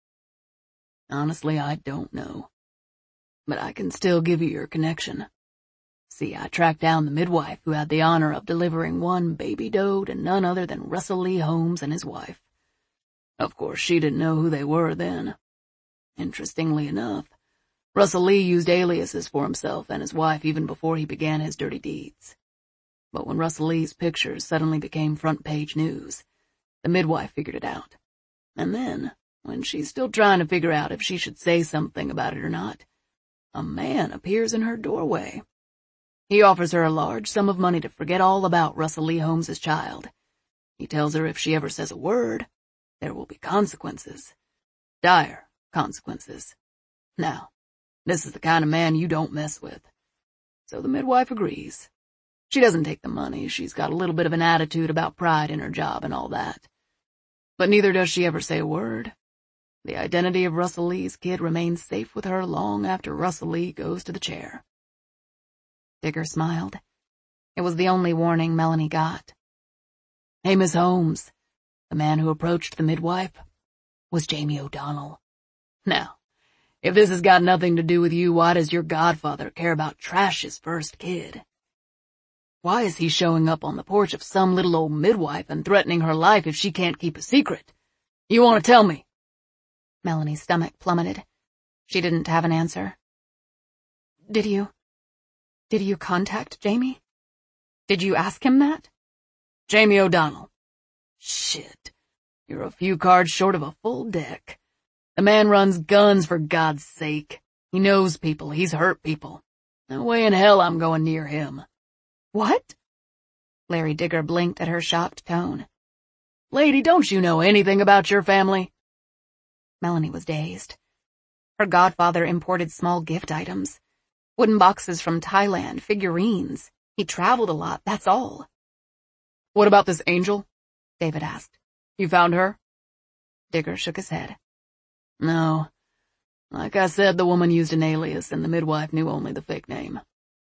"Honestly, I don't know. But I can still give you your connection. See, I tracked down the midwife who had the honor of delivering one baby doe to none other than Russell Lee Holmes and his wife. Of course, she didn't know who they were then. Interestingly enough, Russell Lee used aliases for himself and his wife even before he began his dirty deeds. But when Russell Lee's pictures suddenly became front-page news, the midwife figured it out. And then, when she's still trying to figure out if she should say something about it or not, a man appears in her doorway. He offers her a large sum of money to forget all about Russell Lee Holmes's child. He tells her if she ever says a word, there will be consequences. Dire consequences. Now, this is the kind of man you don't mess with. So the midwife agrees. She doesn't take the money. She's got a little bit of an attitude about pride in her job and all that. But neither does she ever say a word. The identity of Russell Lee's kid remains safe with her long after Russell Lee goes to the chair." Digger smiled. It was the only warning Melanie got. "Hey, Miss Holmes," the man who approached the midwife was Jamie O'Donnell. "Now, if this has got nothing to do with you, why does your godfather care about Trash's first kid? Why is he showing up on the porch of some little old midwife and threatening her life if she can't keep a secret? You want to tell me?" Melanie's stomach plummeted. She didn't have an answer. Did you... Did you contact Jamie? Did you ask him that?" "Jamie O'Donnell. Shit. You're a few cards short of a full deck. The man runs guns, for God's sake. He knows people. He's hurt people. No way in hell I'm going near him." "What?" Larry Digger blinked at her shocked tone. "Lady, don't you know anything about your family?" Melanie was dazed. Her godfather imported small gift items. Wooden boxes from Thailand, figurines. He traveled a lot, that's all. "What about this angel?" David asked. "You found her?" Digger shook his head. "No. Like I said, the woman used an alias and the midwife knew only the fake name.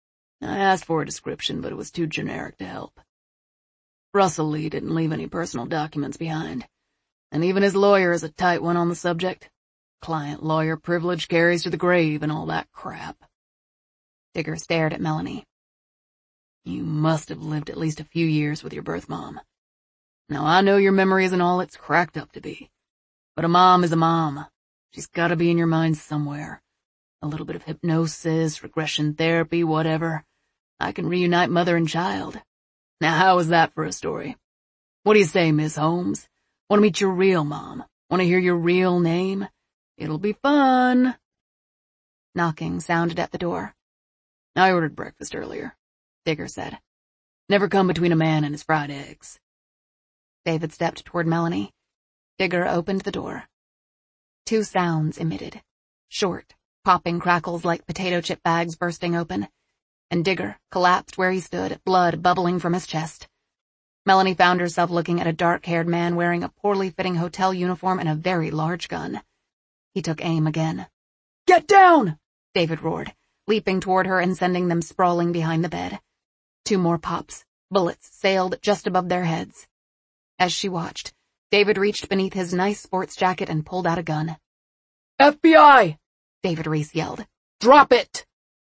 I asked for a description, but it was too generic to help. Russell Lee didn't leave any personal documents behind, and even his lawyer is a tight one on the subject. Client-lawyer privilege carries to the grave and all that crap." Digger stared at Melanie. "You must have lived at least a few years with your birth mom. Now, I know your memory isn't all it's cracked up to be, but a mom is a mom. She's gotta be in your mind somewhere. A little bit of hypnosis, regression therapy, whatever. I can reunite mother and child. Now, how is that for a story? What do you say, Miss Holmes? Want to meet your real mom? Want to hear your real name? It'll be fun." Knocking sounded at the door. "I ordered breakfast earlier," Digger said. "Never come between a man and his fried eggs." David stepped toward Melanie. Digger opened the door. Two sounds emitted. Short, popping crackles like potato chip bags bursting open. And Digger collapsed where he stood, blood bubbling from his chest. Melanie found herself looking at a dark-haired man wearing a poorly fitting hotel uniform and a very large gun. He took aim again. "Get down!" David roared, leaping toward her and sending them sprawling behind the bed. Two more pops. Bullets sailed just above their heads. As she watched, David reached beneath his nice sports jacket and pulled out a gun. "F B I!" David Reese yelled. "Drop it!"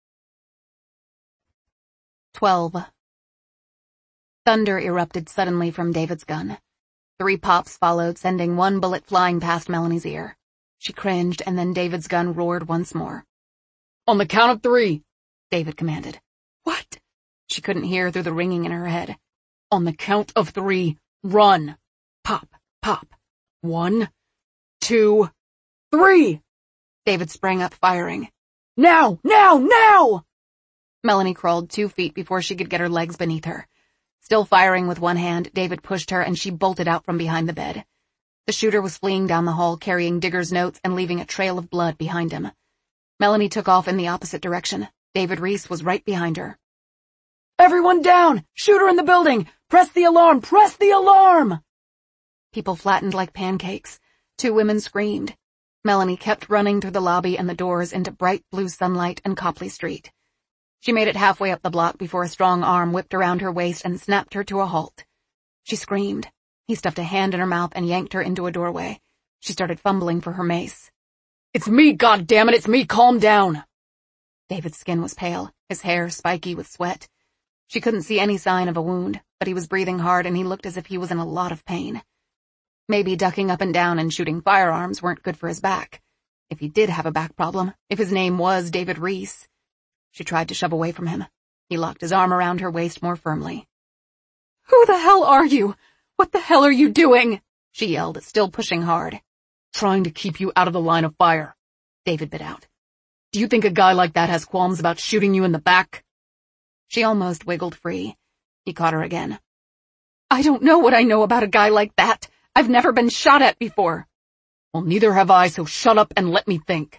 Twelve. Thunder erupted suddenly from David's gun. Three pops followed, sending one bullet flying past Melanie's ear. She cringed, and then David's gun roared once more. "On the count of three," David commanded. What? She couldn't hear through the ringing in her head. "On the count of three, run. Pop, pop. One, two, Three! David sprang up, firing. Now! Now! Now! Melanie crawled two feet before she could get her legs beneath her. Still firing with one hand, David pushed her and she bolted out from behind the bed. The shooter was fleeing down the hall carrying Digger's notes and leaving a trail of blood behind him. Melanie took off in the opposite direction. David Reese was right behind her. Everyone down! Shooter in the building! Press the alarm! Press the alarm! People flattened like pancakes. Two women screamed. Melanie kept running through the lobby and the doors into bright blue sunlight and Copley Street. She made it halfway up the block before a strong arm whipped around her waist and snapped her to a halt. She screamed. He stuffed a hand in her mouth and yanked her into a doorway. She started fumbling for her mace. It's me, goddammit, it's me, calm down! David's skin was pale, his hair spiky with sweat. She couldn't see any sign of a wound, but he was breathing hard and he looked as if he was in a lot of pain. Maybe ducking up and down and shooting firearms weren't good for his back. If he did have a back problem, if his name was David Reese. She tried to shove away from him. He locked his arm around her waist more firmly. Who the hell are you? What the hell are you doing? She yelled, still pushing hard. Trying to keep you out of the line of fire, David bit out. Do you think a guy like that has qualms about shooting you in the back? She almost wiggled free. He caught her again. I don't know what I know about a guy like that. I've never been shot at before. Well, neither have I, so shut up and let me think.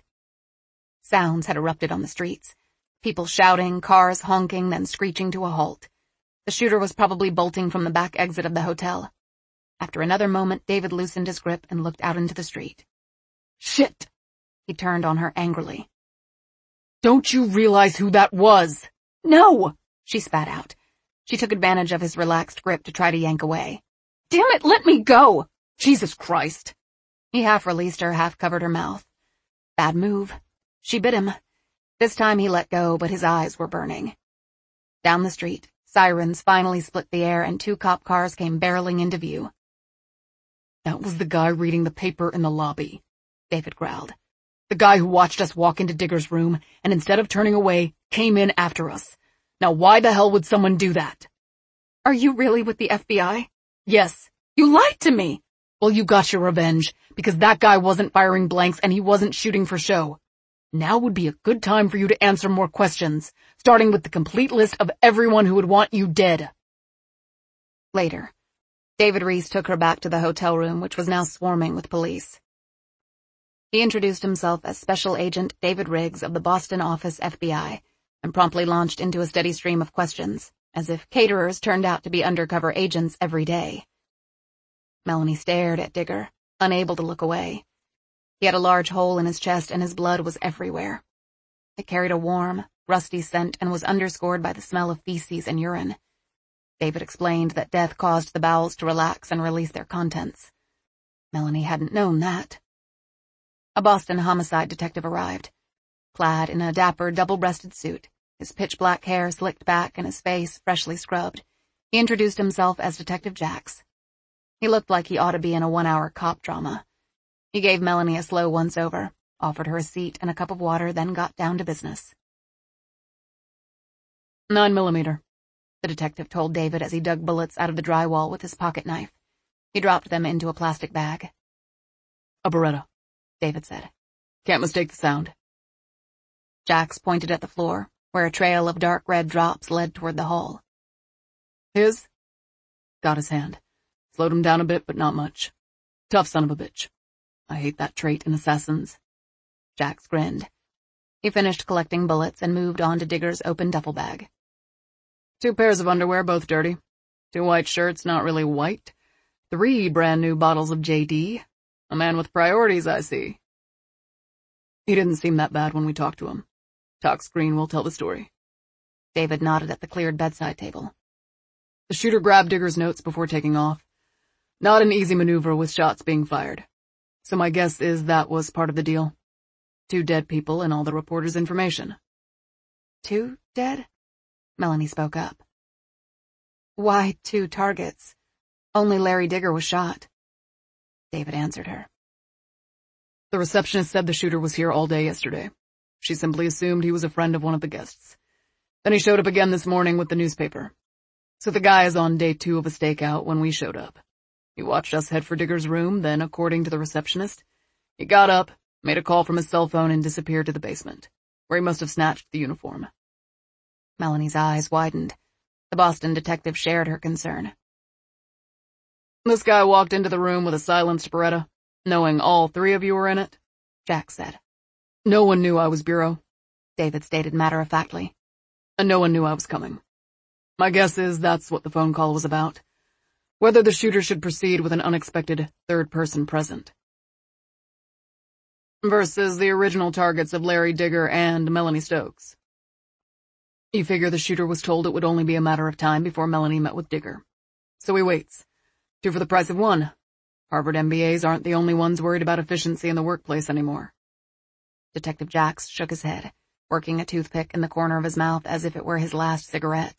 Sounds had erupted on the streets. People shouting, cars honking, then screeching to a halt. The shooter was probably bolting from the back exit of the hotel. After another moment, David loosened his grip and looked out into the street. Shit! He turned on her angrily. Don't you realize who that was? No! She spat out. She took advantage of his relaxed grip to try to yank away. Damn it, let me go! Jesus Christ! He half released her, half covered her mouth. Bad move. She bit him. This time he let go, but his eyes were burning. Down the street, sirens finally split the air and two cop cars came barreling into view. That was the guy reading the paper in the lobby, David growled. The guy who watched us walk into Digger's room and instead of turning away, came in after us. Now why the hell would someone do that? Are you really with the F B I? Yes. You lied to me! Well, you got your revenge, because that guy wasn't firing blanks and he wasn't shooting for show. Now would be a good time for you to answer more questions, starting with the complete list of everyone who would want you dead. Later, David Reese took her back to the hotel room, which was now swarming with police. He introduced himself as Special Agent David Riggs of the Boston office F B I, and promptly launched into a steady stream of questions, as if caterers turned out to be undercover agents every day. Melanie stared at Digger, unable to look away. He had a large hole in his chest and his blood was everywhere. It carried a warm, rusty scent and was underscored by the smell of feces and urine. David explained that death caused the bowels to relax and release their contents. Melanie hadn't known that. A Boston homicide detective arrived, clad in a dapper double-breasted suit, his pitch-black hair slicked back and his face freshly scrubbed. He introduced himself as Detective Jax. He looked like he ought to be in a one-hour cop drama. He gave Melanie a slow once-over, offered her a seat and a cup of water, then got down to business. Nine millimeter, the detective told David as he dug bullets out of the drywall with his pocket knife. He dropped them into a plastic bag. A Beretta, David said. Can't mistake the sound. Jax pointed at the floor, where a trail of dark red drops led toward the hall. His? Got his hand. Slowed him down a bit, but not much. Tough son of a bitch. I hate that trait in assassins. Jax grinned. He finished collecting bullets and moved on to Digger's open duffel bag. Two pairs of underwear, both dirty. Two white shirts, not really white. Three brand new bottles of J D. A man with priorities, I see. He didn't seem that bad when we talked to him. Talk screen will tell the story. David nodded at the cleared bedside table. The shooter grabbed Digger's notes before taking off. Not an easy maneuver with shots being fired. So my guess is that was part of the deal. Two dead people and all the reporter's information. Two dead? Melanie spoke up. Why two targets? Only Larry Digger was shot. David answered her. The receptionist said the shooter was here all day yesterday. She simply assumed he was a friend of one of the guests. Then he showed up again this morning with the newspaper. So the guy is on day two of a stakeout when we showed up. He watched us head for Digger's room, then, according to the receptionist, he got up, made a call from his cell phone and disappeared to the basement, where he must have snatched the uniform. Melanie's eyes widened. The Boston detective shared her concern. This guy walked into the room with a silenced Beretta, knowing all three of you were in it, Jack said. No one knew I was Bureau, David stated matter-of-factly. And no one knew I was coming. My guess is that's what the phone call was about. Whether the shooter should proceed with an unexpected third person present. Versus the original targets of Larry Digger and Melanie Stokes. You figure the shooter was told it would only be a matter of time before Melanie met with Digger. So he waits. Two for the price of one. Harvard M B As aren't the only ones worried about efficiency in the workplace anymore. Detective Jacks shook his head, working a toothpick in the corner of his mouth as if it were his last cigarette.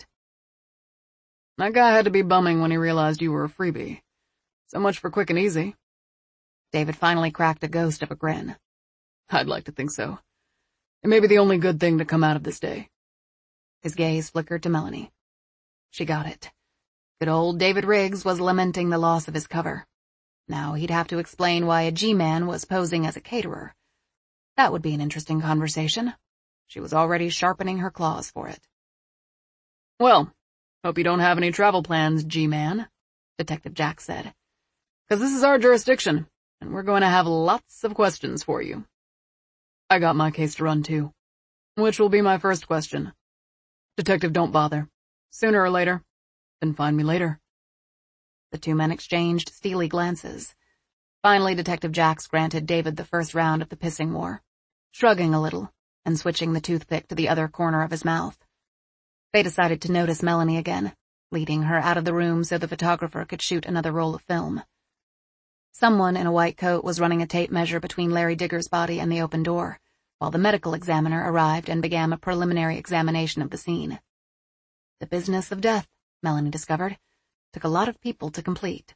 That guy had to be bumming when he realized you were a freebie. So much for quick and easy. David finally cracked a ghost of a grin. I'd like to think so. It may be the only good thing to come out of this day. His gaze flickered to Melanie. She got it. Good old David Riggs was lamenting the loss of his cover. Now he'd have to explain why a G-man was posing as a caterer. That would be an interesting conversation. She was already sharpening her claws for it. Well, hope you don't have any travel plans, G-man, Detective Jack said. Because this is our jurisdiction, and we're going to have lots of questions for you. I got my case to run too. Which will be my first question. Detective, don't bother. Sooner or later, then find me later. The two men exchanged steely glances. Finally, Detective Jacks granted David the first round of the pissing war, shrugging a little and switching the toothpick to the other corner of his mouth. They decided to notice Melanie again, leading her out of the room so the photographer could shoot another roll of film. Someone in a white coat was running a tape measure between Larry Digger's body and the open door, while the medical examiner arrived and began a preliminary examination of the scene. The business of death, Melanie discovered, took a lot of people to complete.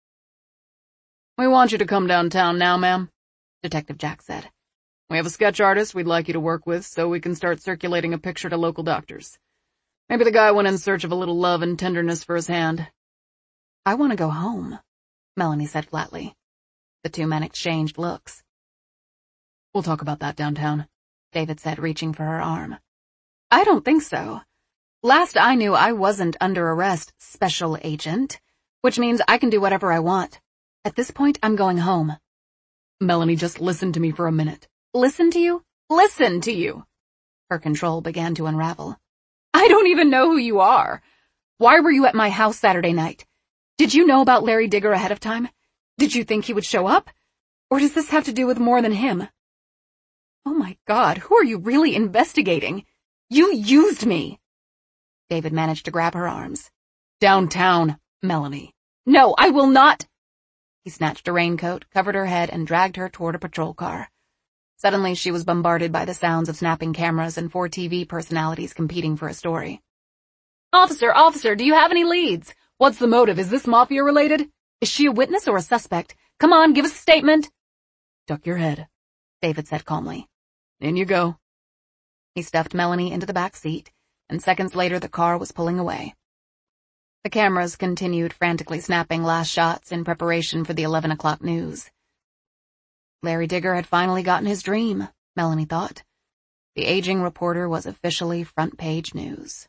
We want you to come downtown now, ma'am, Detective Jack said. We have a sketch artist we'd like you to work with so we can start circulating a picture to local doctors. Maybe the guy went in search of a little love and tenderness for his hand. I want to go home, Melanie said flatly. The two men exchanged looks. We'll talk about that downtown, David said, reaching for her arm. I don't think so. Last I knew, I wasn't under arrest, special agent, which means I can do whatever I want. At this point, I'm going home. Melanie, just listen to me for a minute. Listen to you? Listen to you. Her control began to unravel. I don't even know who you are. Why were you at my house Saturday night? Did you know about Larry Digger ahead of time? Did you think he would show up? Or does this have to do with more than him? Oh my God, who are you really investigating? You used me. David managed to grab her arms. Downtown, Melanie. No, I will not. He snatched a raincoat, covered her head, and dragged her toward a patrol car. Suddenly, she was bombarded by the sounds of snapping cameras and four T V personalities competing for a story. Officer, officer, do you have any leads? What's the motive? Is this mafia-related? Is she a witness or a suspect? Come on, give us a statement. Duck your head, David said calmly. In you go. He stuffed Melanie into the back seat, and seconds later the car was pulling away. The cameras continued frantically snapping last shots in preparation for the eleven o'clock news. Larry Digger had finally gotten his dream, Melanie thought. The aging reporter was officially front-page news.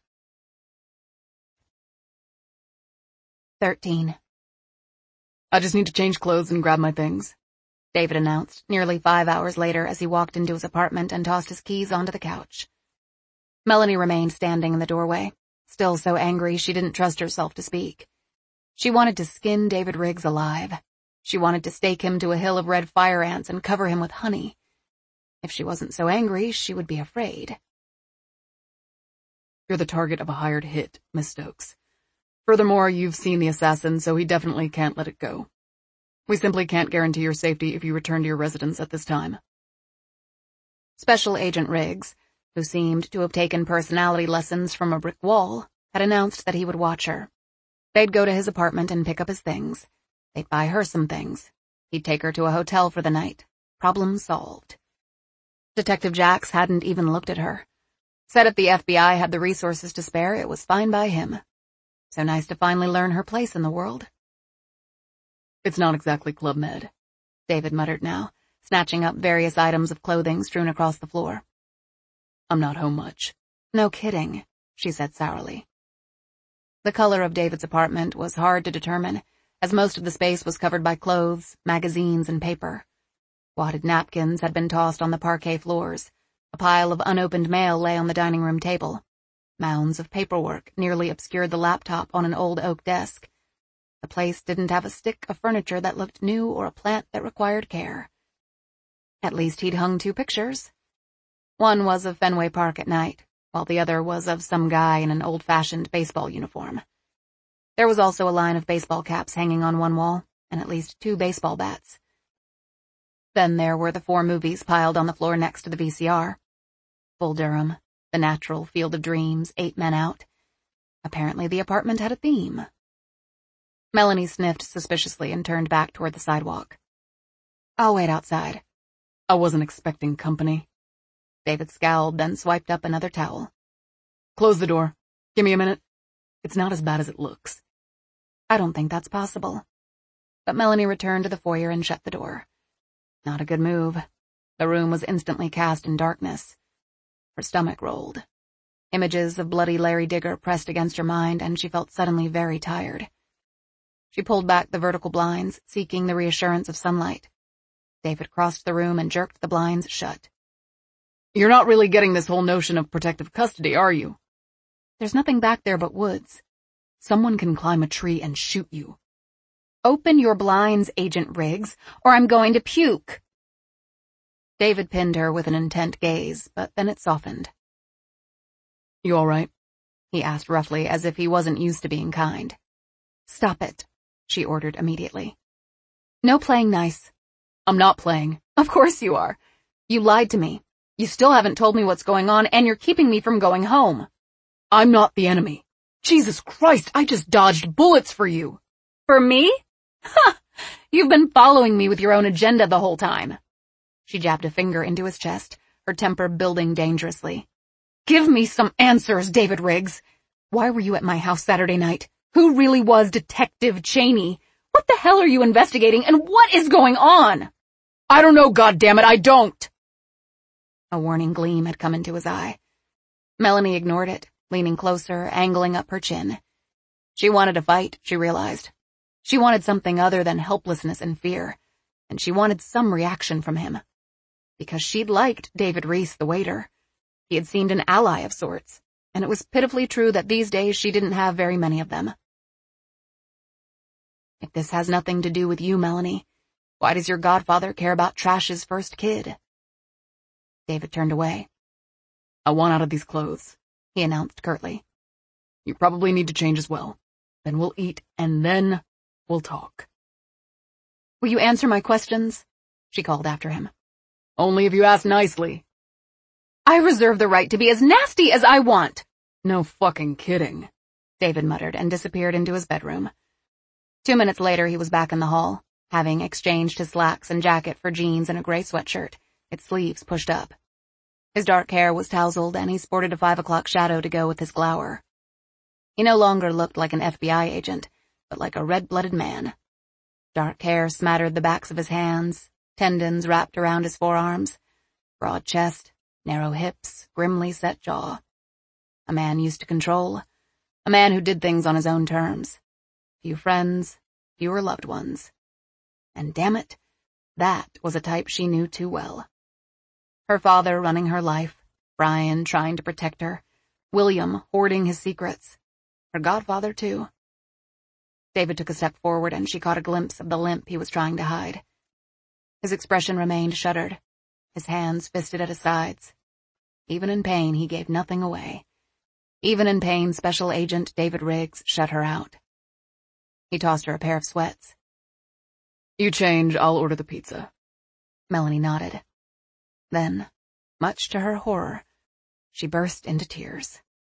Thirteen. I just need to change clothes and grab my things, David announced nearly five hours later as he walked into his apartment and tossed his keys onto the couch. Melanie remained standing in the doorway, still so angry she didn't trust herself to speak. She wanted to skin David Riggs alive. She wanted to stake him to a hill of red fire ants and cover him with honey. If she wasn't so angry, she would be afraid. You're the target of a hired hit, Miss Stokes. Furthermore, you've seen the assassin, so he definitely can't let it go. We simply can't guarantee your safety if you return to your residence at this time. Special Agent Riggs, who seemed to have taken personality lessons from a brick wall, had announced that he would watch her. They'd go to his apartment and pick up his things. They'd buy her some things. He'd take her to a hotel for the night. Problem solved. Detective Jacks hadn't even looked at her. Said if the F B I had the resources to spare, it was fine by him. So nice to finally learn her place in the world. It's not exactly Club Med, David muttered now, snatching up various items of clothing strewn across the floor. I'm not home much. No kidding, she said sourly. The color of David's apartment was hard to determine, as most of the space was covered by clothes, magazines, and paper. Wadded napkins had been tossed on the parquet floors. A pile of unopened mail lay on the dining room table. Mounds of paperwork nearly obscured the laptop on an old oak desk. The place didn't have a stick of furniture that looked new or a plant that required care. At least he'd hung two pictures. One was of Fenway Park at night, while the other was of some guy in an old-fashioned baseball uniform. There was also a line of baseball caps hanging on one wall, and at least two baseball bats. Then there were the four movies piled on the floor next to the V C R. Bull Durham, The Natural, Field of Dreams, Eight Men Out. Apparently the apartment had a theme. Melanie sniffed suspiciously and turned back toward the sidewalk. I'll wait outside. I wasn't expecting company. David scowled, then swiped up another towel. Close the door. Give me a minute. It's not as bad as it looks. I don't think that's possible. But Melanie returned to the foyer and shut the door. Not a good move. The room was instantly cast in darkness. Her stomach rolled. Images of bloody Larry Digger pressed against her mind, and she felt suddenly very tired. She pulled back the vertical blinds, seeking the reassurance of sunlight. David crossed the room and jerked the blinds shut. You're not really getting this whole notion of protective custody, are you? There's nothing back there but woods. Someone can climb a tree and shoot you. Open your blinds, Agent Riggs, or I'm going to puke. David pinned her with an intent gaze, but then it softened. You all right? He asked roughly, as if he wasn't used to being kind. Stop it, she ordered immediately. No playing nice. I'm not playing. Of course you are. You lied to me. You still haven't told me what's going on, and you're keeping me from going home. I'm not the enemy. Jesus Christ, I just dodged bullets for you. For me? Ha! You've been following me with your own agenda the whole time. She jabbed a finger into his chest, her temper building dangerously. Give me some answers, David Riggs. Why were you at my house Saturday night? Who really was Detective Cheney? What the hell are you investigating, and what is going on? I don't know, goddammit, I don't. A warning gleam had come into his eye. Melanie ignored it, leaning closer, angling up her chin. She wanted to fight, she realized. She wanted something other than helplessness and fear, and she wanted some reaction from him. Because she'd liked David Reese, the waiter. He had seemed an ally of sorts, and it was pitifully true that these days she didn't have very many of them. If this has nothing to do with you, Melanie, why does your godfather care about Trash's first kid? David turned away. I want out of these clothes, he announced curtly. You probably need to change as well. Then we'll eat, and then we'll talk. Will you answer my questions? She called after him. Only if you ask nicely. I reserve the right to be as nasty as I want. No fucking kidding, David muttered and disappeared into his bedroom. Two minutes later he was back in the hall, having exchanged his slacks and jacket for jeans and a gray sweatshirt, its sleeves pushed up. His dark hair was tousled, and he sported a five o'clock shadow to go with his glower. He no longer looked like an F B I agent, but like a red-blooded man. Dark hair smattered the backs of his hands, tendons wrapped around his forearms, broad chest, narrow hips, grimly set jaw. A man used to control, a man who did things on his own terms. Few friends, fewer loved ones. And damn it, that was a type she knew too well. Her father running her life, Brian trying to protect her, William hoarding his secrets. Her godfather, too. David took a step forward and she caught a glimpse of the limp he was trying to hide. His expression remained shuttered, his hands fisted at his sides. Even in pain, he gave nothing away. Even in pain, Special Agent David Riggs shut her out. He tossed her a pair of sweats. You change, I'll order the pizza. Melanie nodded. Then, much to her horror, she burst into tears.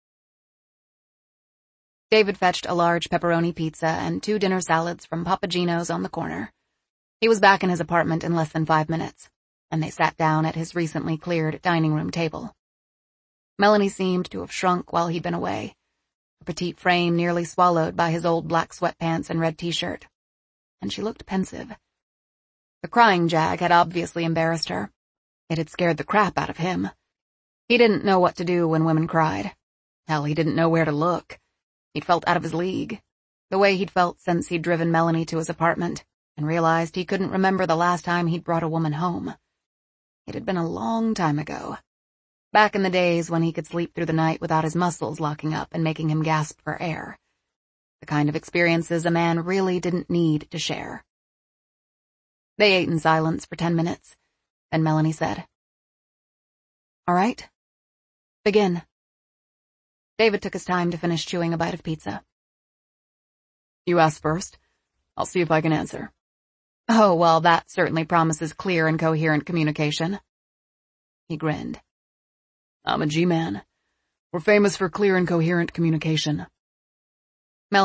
David fetched a large pepperoni pizza and two dinner salads from Papa Gino's on the corner. He was back in his apartment in less than five minutes, and they sat down at his recently cleared dining room table. Melanie seemed to have shrunk while he'd been away, her petite frame nearly swallowed by his old black sweatpants and red t-shirt, and she looked pensive. The crying jag had obviously embarrassed her. It had scared the crap out of him. He didn't know what to do when women cried. Hell, he didn't know where to look. He'd felt out of his league, the way he'd felt since he'd driven Melanie to his apartment and realized he couldn't remember the last time he'd brought a woman home. It had been a long time ago. Back in the days when he could sleep through the night without his muscles locking up and making him gasp for air. The kind of experiences a man really didn't need to share. They ate in silence for ten minutes, then Melanie said, "All right, begin." David took his time to finish chewing a bite of pizza. "You asked first. I'll see if I can answer." "Oh, well, that certainly promises clear and coherent communication." He grinned. "I'm a G-man. We're famous for clear and coherent communication."